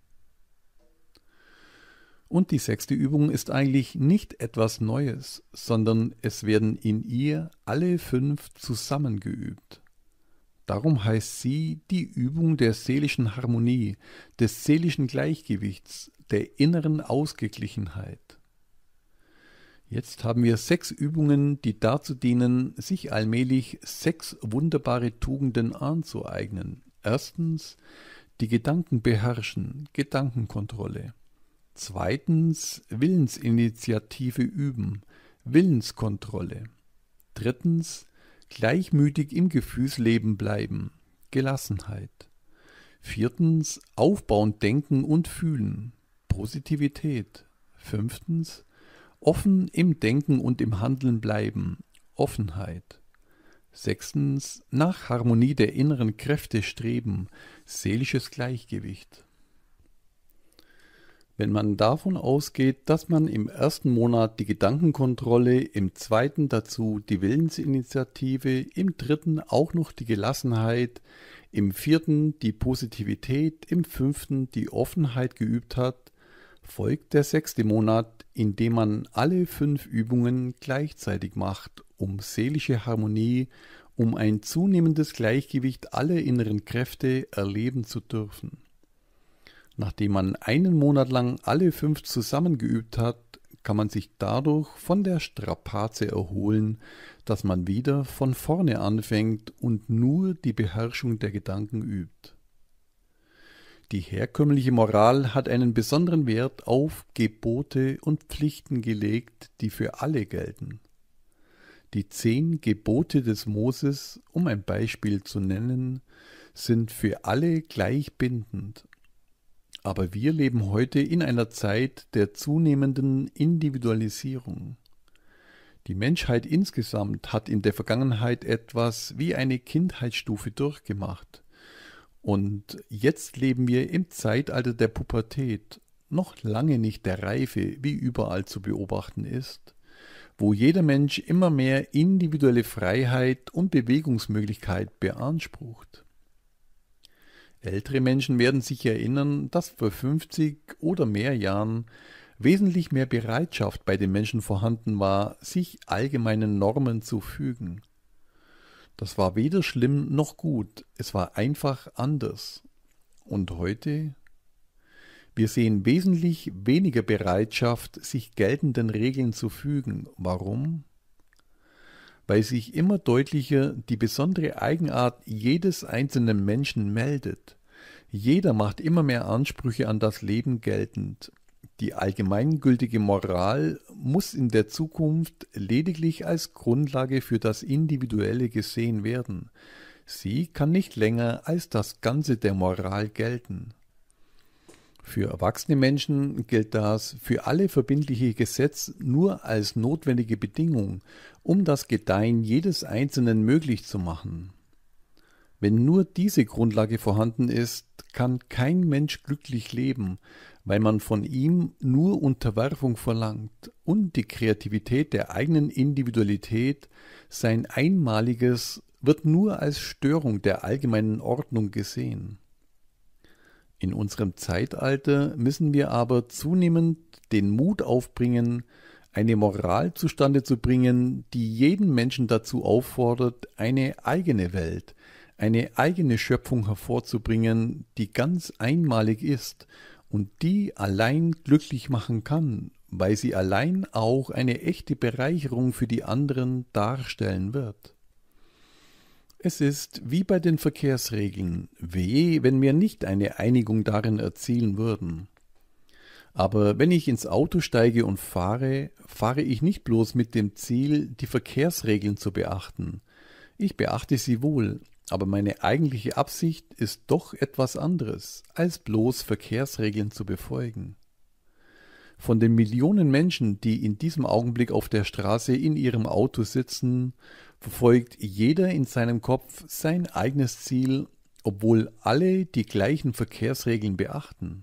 [SPEAKER 1] Und die 6. Übung ist eigentlich nicht etwas Neues, sondern es werden in ihr alle 5 zusammengeübt. Darum heißt sie die Übung der seelischen Harmonie, des seelischen Gleichgewichts, der inneren Ausgeglichenheit. Jetzt haben wir 6 Übungen, die dazu dienen, sich allmählich 6 wunderbare Tugenden anzueignen. Erstens, die Gedanken beherrschen, Gedankenkontrolle. Zweitens, Willensinitiative üben, Willenskontrolle. Drittens, Gleichmütig im Gefühlsleben bleiben, Gelassenheit. 4. Aufbauend denken und fühlen, Positivität. 5. Offen im Denken und im Handeln bleiben, Offenheit. 6. Nach Harmonie der inneren Kräfte streben, seelisches Gleichgewicht. Wenn man davon ausgeht, dass man im ersten Monat die Gedankenkontrolle, im zweiten dazu die Willensinitiative, im dritten auch noch die Gelassenheit, im vierten die Positivität, im fünften die Offenheit geübt hat, folgt der 6. Monat, in dem man alle 5 Übungen gleichzeitig macht, um seelische Harmonie, um ein zunehmendes Gleichgewicht aller inneren Kräfte erleben zu dürfen. Nachdem man einen Monat lang alle 5 zusammengeübt hat, kann man sich dadurch von der Strapaze erholen, dass man wieder von vorne anfängt und nur die Beherrschung der Gedanken übt. Die herkömmliche Moral hat einen besonderen Wert auf Gebote und Pflichten gelegt, die für alle gelten. Die 10 Gebote des Moses, um ein Beispiel zu nennen, sind für alle gleich bindend. Aber wir leben heute in einer Zeit der zunehmenden Individualisierung. Die Menschheit insgesamt hat in der Vergangenheit etwas wie eine Kindheitsstufe durchgemacht. Und jetzt leben wir im Zeitalter der Pubertät, noch lange nicht der Reife, wie überall zu beobachten ist, wo jeder Mensch immer mehr individuelle Freiheit und Bewegungsmöglichkeit beansprucht. Ältere Menschen werden sich erinnern, dass vor 50 oder mehr Jahren wesentlich mehr Bereitschaft bei den Menschen vorhanden war, sich allgemeinen Normen zu fügen. Das war weder schlimm noch gut, es war einfach anders. Und heute? Wir sehen wesentlich weniger Bereitschaft, sich geltenden Regeln zu fügen. Warum? Weil sich immer deutlicher die besondere Eigenart jedes einzelnen Menschen meldet. Jeder macht immer mehr Ansprüche an das Leben geltend. Die allgemeingültige Moral muss in der Zukunft lediglich als Grundlage für das Individuelle gesehen werden. Sie kann nicht länger als das Ganze der Moral gelten. Für erwachsene Menschen gilt das für alle verbindliche Gesetz nur als notwendige Bedingung, um das Gedeihen jedes Einzelnen möglich zu machen. Wenn nur diese Grundlage vorhanden ist, kann kein Mensch glücklich leben, weil man von ihm nur Unterwerfung verlangt und die Kreativität der eigenen Individualität, sein Einmaliges, wird nur als Störung der allgemeinen Ordnung gesehen. In unserem Zeitalter müssen wir aber zunehmend den Mut aufbringen, eine Moral zustande zu bringen, die jeden Menschen dazu auffordert, eine eigene Welt, eine eigene Schöpfung hervorzubringen, die ganz einmalig ist und die allein glücklich machen kann, weil sie allein auch eine echte Bereicherung für die anderen darstellen wird. Es ist wie bei den Verkehrsregeln, wehe, wenn wir nicht eine Einigung darin erzielen würden. Aber wenn ich ins Auto steige und fahre, fahre ich nicht bloß mit dem Ziel, die Verkehrsregeln zu beachten. Ich beachte sie wohl, aber meine eigentliche Absicht ist doch etwas anderes, als bloß Verkehrsregeln zu befolgen. Von den Millionen Menschen, die in diesem Augenblick auf der Straße in ihrem Auto sitzen, verfolgt jeder in seinem Kopf sein eigenes Ziel, obwohl alle die gleichen Verkehrsregeln beachten.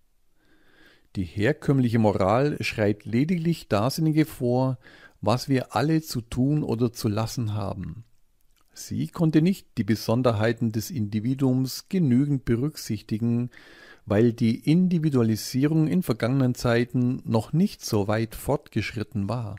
[SPEAKER 1] Die herkömmliche Moral schreibt lediglich dasjenige vor, was wir alle zu tun oder zu lassen haben. Sie konnte nicht die Besonderheiten des Individuums genügend berücksichtigen, weil die Individualisierung in vergangenen Zeiten noch nicht so weit fortgeschritten war.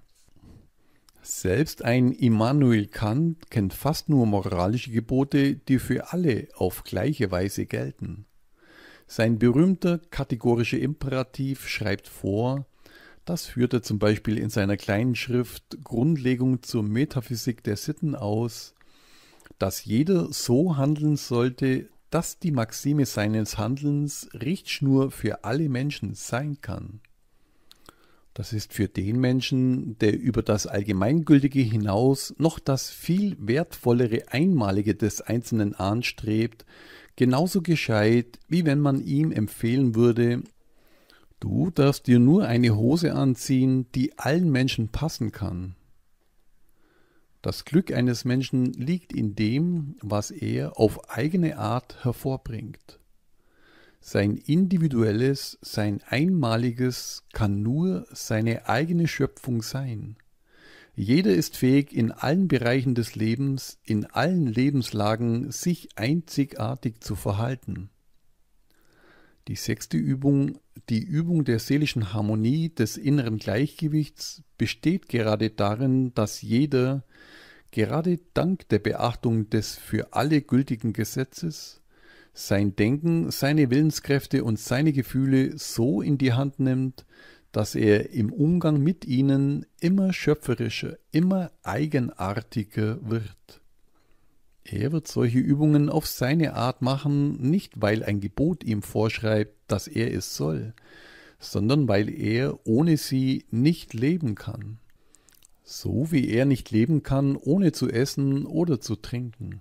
[SPEAKER 1] Selbst ein Immanuel Kant kennt fast nur moralische Gebote, die für alle auf gleiche Weise gelten. Sein berühmter kategorischer Imperativ schreibt vor, das führt er zum Beispiel in seiner kleinen Schrift Grundlegung zur Metaphysik der Sitten aus, dass jeder so handeln sollte, dass die Maxime seines Handelns Richtschnur für alle Menschen sein kann. Das ist für den Menschen, der über das Allgemeingültige hinaus noch das viel wertvollere Einmalige des Einzelnen anstrebt, genauso gescheit, wie wenn man ihm empfehlen würde: Du darfst dir nur eine Hose anziehen, die allen Menschen passen kann. Das Glück eines Menschen liegt in dem, was er auf eigene Art hervorbringt. Sein individuelles, sein einmaliges kann nur seine eigene Schöpfung sein. Jeder ist fähig, in allen Bereichen des Lebens, in allen Lebenslagen sich einzigartig zu verhalten. Die 6. Übung, die Übung der seelischen Harmonie, des inneren Gleichgewichts, besteht gerade darin, dass jeder, gerade dank der Beachtung des für alle gültigen Gesetzes, sein Denken, seine Willenskräfte und seine Gefühle so in die Hand nimmt, dass er im Umgang mit ihnen immer schöpferischer, immer eigenartiger wird. Er wird solche Übungen auf seine Art machen, nicht weil ein Gebot ihm vorschreibt, dass er es soll, sondern weil er ohne sie nicht leben kann. So wie er nicht leben kann, ohne zu essen oder zu trinken.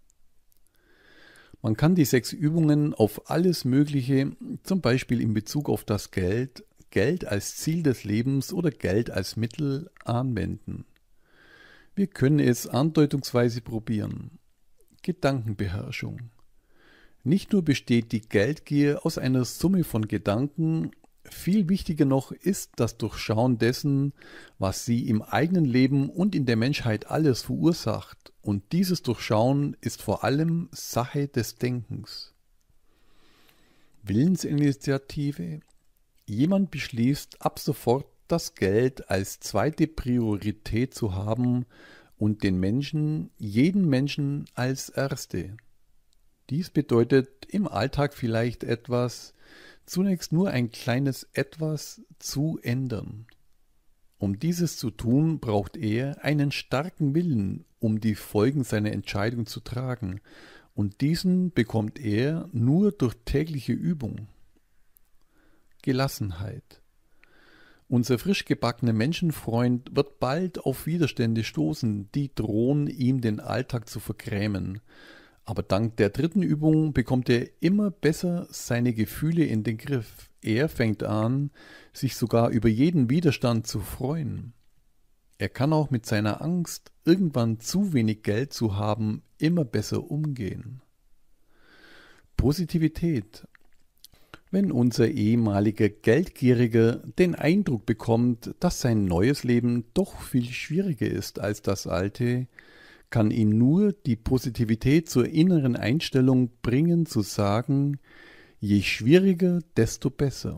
[SPEAKER 1] Man kann die 6 Übungen auf alles Mögliche, zum Beispiel in Bezug auf das Geld, Geld als Ziel des Lebens oder Geld als Mittel, anwenden. Wir können es andeutungsweise probieren. Gedankenbeherrschung. Nicht nur besteht die Geldgier aus einer Summe von Gedanken, viel wichtiger noch ist das Durchschauen dessen, was sie im eigenen Leben und in der Menschheit alles verursacht, und dieses Durchschauen ist vor allem Sache des Denkens. Willensinitiative. Jemand beschließt ab sofort, das Geld als zweite Priorität zu haben und den Menschen, jeden Menschen als erste. Dies bedeutet im Alltag vielleicht etwas, zunächst nur ein kleines Etwas zu ändern. Um dieses zu tun, braucht er einen starken Willen, um die Folgen seiner Entscheidung zu tragen, und diesen bekommt er nur durch tägliche Übung. Gelassenheit. Unser frisch gebackener Menschenfreund wird bald auf Widerstände stoßen, die drohen, ihm den Alltag zu vergrämen. Aber dank der 3. Übung bekommt er immer besser seine Gefühle in den Griff. Er fängt an, sich sogar über jeden Widerstand zu freuen. Er kann auch mit seiner Angst, irgendwann zu wenig Geld zu haben, immer besser umgehen. Positivität. Wenn unser ehemaliger Geldgieriger den Eindruck bekommt, dass sein neues Leben doch viel schwieriger ist als das alte, kann ihn nur die Positivität zur inneren Einstellung bringen, zu sagen: Je schwieriger, desto besser.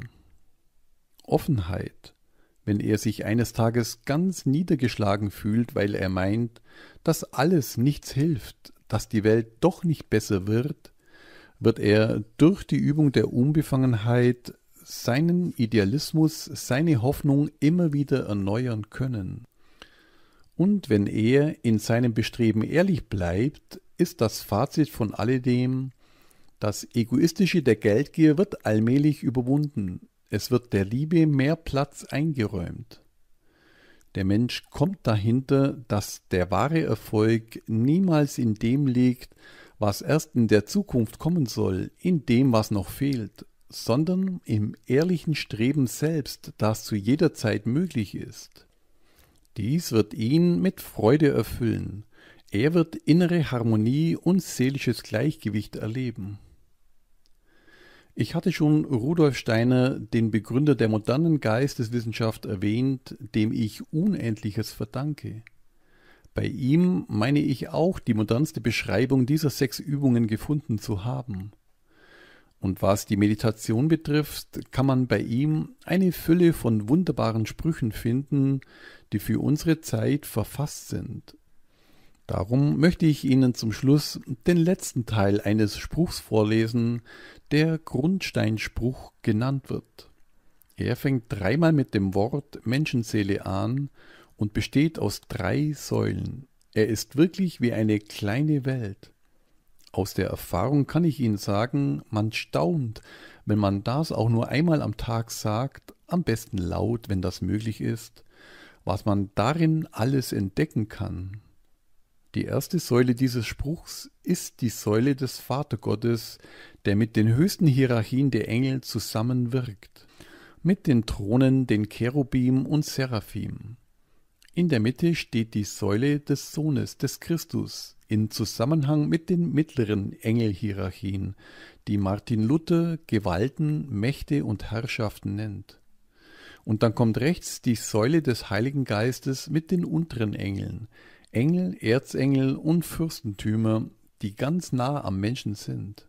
[SPEAKER 1] Offenheit. Wenn er sich eines Tages ganz niedergeschlagen fühlt, weil er meint, dass alles nichts hilft, dass die Welt doch nicht besser wird er durch die Übung der Unbefangenheit seinen Idealismus, seine Hoffnung immer wieder erneuern können. Und wenn er in seinem Bestreben ehrlich bleibt, ist das Fazit von alledem: Das Egoistische der Geldgier wird allmählich überwunden. Es wird der Liebe mehr Platz eingeräumt. Der Mensch kommt dahinter, dass der wahre Erfolg niemals in dem liegt, was erst in der Zukunft kommen soll, in dem, was noch fehlt, sondern im ehrlichen Streben selbst, das zu jeder Zeit möglich ist. Dies wird ihn mit Freude erfüllen. Er wird innere Harmonie und seelisches Gleichgewicht erleben. Ich hatte schon Rudolf Steiner, den Begründer der modernen Geisteswissenschaft, erwähnt, dem ich Unendliches verdanke. Bei ihm meine ich auch, die modernste Beschreibung dieser 6 Übungen gefunden zu haben. Und was die Meditation betrifft, kann man bei ihm eine Fülle von wunderbaren Sprüchen finden, die für unsere Zeit verfasst sind. Darum möchte ich Ihnen zum Schluss den letzten Teil eines Spruchs vorlesen, der Grundsteinspruch genannt wird. Er fängt 3-mal mit dem Wort Menschenseele an und besteht aus 3 Säulen. Er ist wirklich wie eine kleine Welt. Aus der Erfahrung kann ich Ihnen sagen, man staunt, wenn man das auch nur einmal am Tag sagt, am besten laut, wenn das möglich ist, was man darin alles entdecken kann. Die erste Säule dieses Spruchs ist die Säule des Vatergottes, der mit den höchsten Hierarchien der Engel zusammenwirkt, mit den Thronen, den Cherubim und Seraphim. In der Mitte steht die Säule des Sohnes, des Christus, in Zusammenhang mit den mittleren Engelhierarchien, die Martin Luther Gewalten, Mächte und Herrschaften nennt. Und dann kommt rechts die Säule des Heiligen Geistes mit den unteren Engeln, Engel, Erzengel und Fürstentümer, die ganz nah am Menschen sind.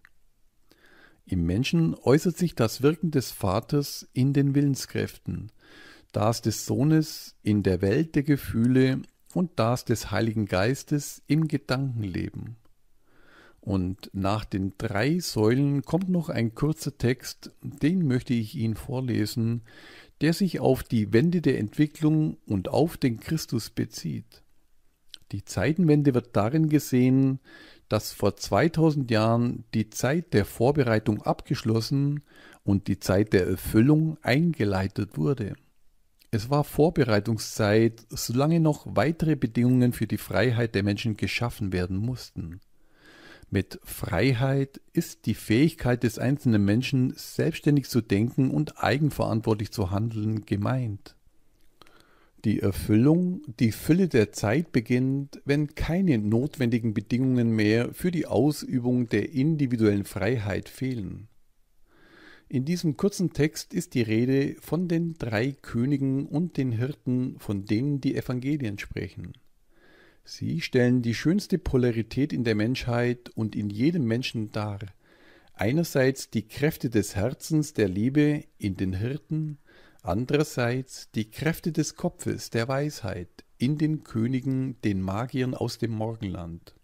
[SPEAKER 1] Im Menschen äußert sich das Wirken des Vaters in den Willenskräften, das des Sohnes in der Welt der Gefühle und das des Heiligen Geistes im Gedankenleben. Und nach den 3 Säulen kommt noch ein kurzer Text, den möchte ich Ihnen vorlesen, der sich auf die Wende der Entwicklung und auf den Christus bezieht. Die Zeitenwende wird darin gesehen, dass vor 2000 Jahren die Zeit der Vorbereitung abgeschlossen und die Zeit der Erfüllung eingeleitet wurde. Es war Vorbereitungszeit, solange noch weitere Bedingungen für die Freiheit der Menschen geschaffen werden mussten. Mit Freiheit ist die Fähigkeit des einzelnen Menschen, selbstständig zu denken und eigenverantwortlich zu handeln, gemeint. Die Erfüllung, die Fülle der Zeit beginnt, wenn keine notwendigen Bedingungen mehr für die Ausübung der individuellen Freiheit fehlen. In diesem kurzen Text ist die Rede von den 3 Königen und den Hirten, von denen die Evangelien sprechen. Sie stellen die schönste Polarität in der Menschheit und in jedem Menschen dar. Einerseits die Kräfte des Herzens, der Liebe in den Hirten, andererseits die Kräfte des Kopfes, der Weisheit in den Königen, den Magiern aus dem Morgenland.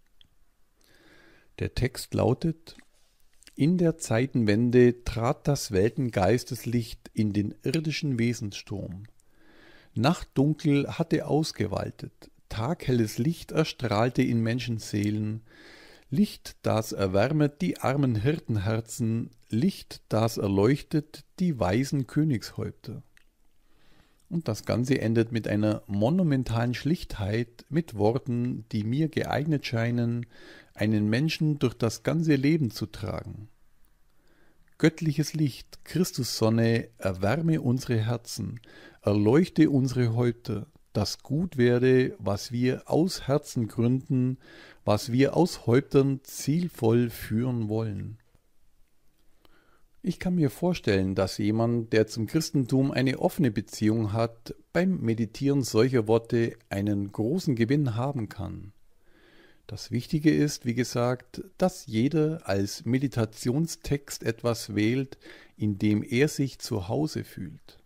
[SPEAKER 1] Der Text lautet: In der Zeitenwende trat das Weltengeisteslicht in den irdischen Wesenssturm. Nachtdunkel hatte ausgewaltet, taghelles Licht erstrahlte in Menschenseelen, Licht, das erwärmet die armen Hirtenherzen, Licht, das erleuchtet die weisen Königshäupter. Und das Ganze endet mit einer monumentalen Schlichtheit, mit Worten, die mir geeignet scheinen, einen Menschen durch das ganze Leben zu tragen. Göttliches Licht, Christussonne, erwärme unsere Herzen, erleuchte unsere Häupter, dass gut werde, was wir aus Herzen gründen, was wir aus Häuptern zielvoll führen wollen. Ich kann mir vorstellen, dass jemand, der zum Christentum eine offene Beziehung hat, beim Meditieren solcher Worte einen großen Gewinn haben kann. Das Wichtige ist, wie gesagt, dass jeder als Meditationstext etwas wählt, in dem er sich zu Hause fühlt.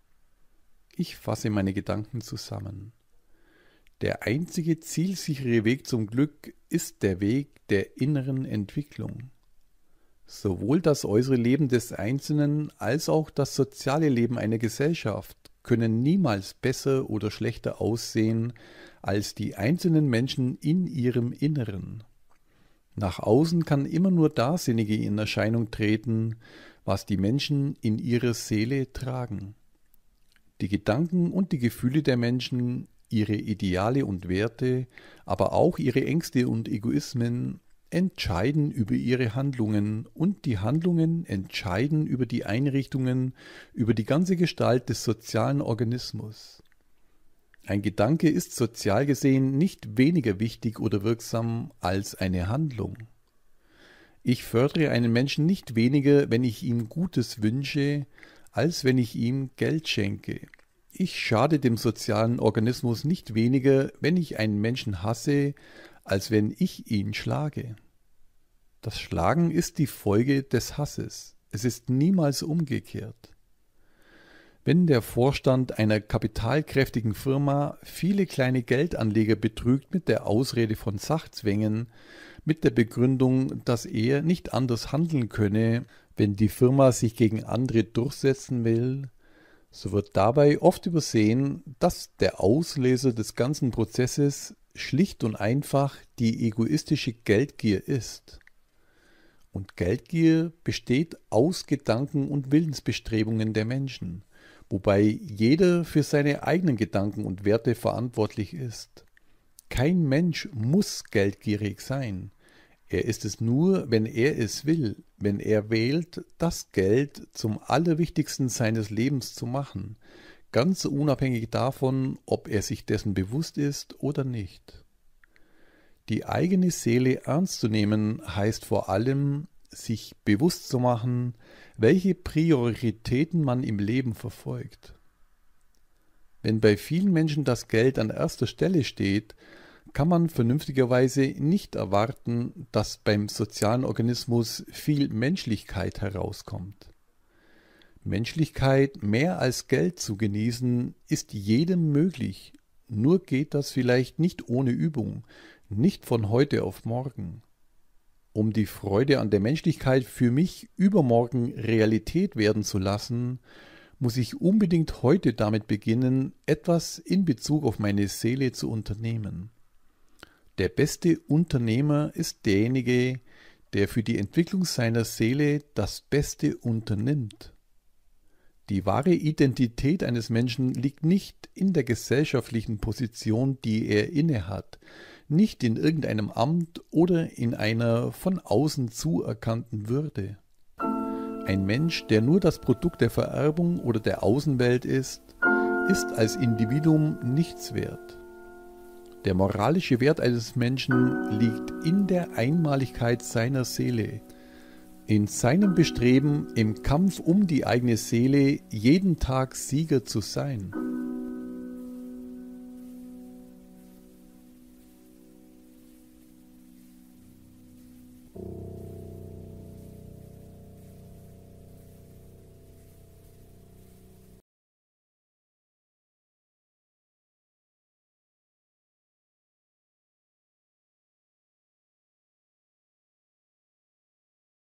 [SPEAKER 1] Ich fasse meine Gedanken zusammen. Der einzige zielsichere Weg zum Glück ist der Weg der inneren Entwicklung. Sowohl das äußere Leben des Einzelnen als auch das soziale Leben einer Gesellschaft können niemals besser oder schlechter aussehen als die einzelnen Menschen in ihrem Inneren. Nach außen kann immer nur dasjenige in Erscheinung treten, was die Menschen in ihrer Seele tragen. Die Gedanken und die Gefühle der Menschen, ihre Ideale und Werte, aber auch ihre Ängste und Egoismen entscheiden über ihre Handlungen und die Handlungen entscheiden über die Einrichtungen, über die ganze Gestalt des sozialen Organismus. Ein Gedanke ist sozial gesehen nicht weniger wichtig oder wirksam als eine Handlung. Ich fördere einen Menschen nicht weniger, wenn ich ihm Gutes wünsche, als wenn ich ihm Geld schenke. Ich schade dem sozialen Organismus nicht weniger, wenn ich einen Menschen hasse, als wenn ich ihn schlage. Das Schlagen ist die Folge des Hasses. Es ist niemals umgekehrt. Wenn der Vorstand einer kapitalkräftigen Firma viele kleine Geldanleger betrügt mit der Ausrede von Sachzwängen, mit der Begründung, dass er nicht anders handeln könne, wenn die Firma sich gegen andere durchsetzen will, so wird dabei oft übersehen, dass der Auslöser des ganzen Prozesses schlicht und einfach die egoistische Geldgier ist. Und Geldgier besteht aus Gedanken und Willensbestrebungen der Menschen. wobei jeder für seine eigenen Gedanken und Werte verantwortlich ist. Kein Mensch muss geldgierig sein. Er ist es nur, wenn er es will, wenn er wählt, das Geld zum Allerwichtigsten seines Lebens zu machen, ganz unabhängig davon, ob er sich dessen bewusst ist oder nicht. Die eigene Seele ernst zu nehmen, heißt vor allem, sich bewusst zu machen, welche Prioritäten man im Leben verfolgt. Wenn bei vielen Menschen das Geld an erster Stelle steht, kann man vernünftigerweise nicht erwarten, dass beim sozialen Organismus viel Menschlichkeit herauskommt. Menschlichkeit mehr als Geld zu genießen, ist jedem möglich, nur geht das vielleicht nicht ohne Übung, nicht von heute auf morgen. Um die Freude an der Menschlichkeit für mich übermorgen Realität werden zu lassen, muss ich unbedingt heute damit beginnen, etwas in Bezug auf meine Seele zu unternehmen. Der beste Unternehmer ist derjenige, der für die Entwicklung seiner Seele das Beste unternimmt. Die wahre Identität eines Menschen liegt nicht in der gesellschaftlichen Position, die er innehat, nicht in irgendeinem Amt oder in einer von außen zuerkannten Würde. Ein Mensch, der nur das Produkt der Vererbung oder der Außenwelt ist als Individuum nichts wert. Der moralische Wert eines Menschen liegt in der Einmaligkeit seiner Seele, in seinem Bestreben, im Kampf um die eigene Seele jeden Tag Sieger zu sein.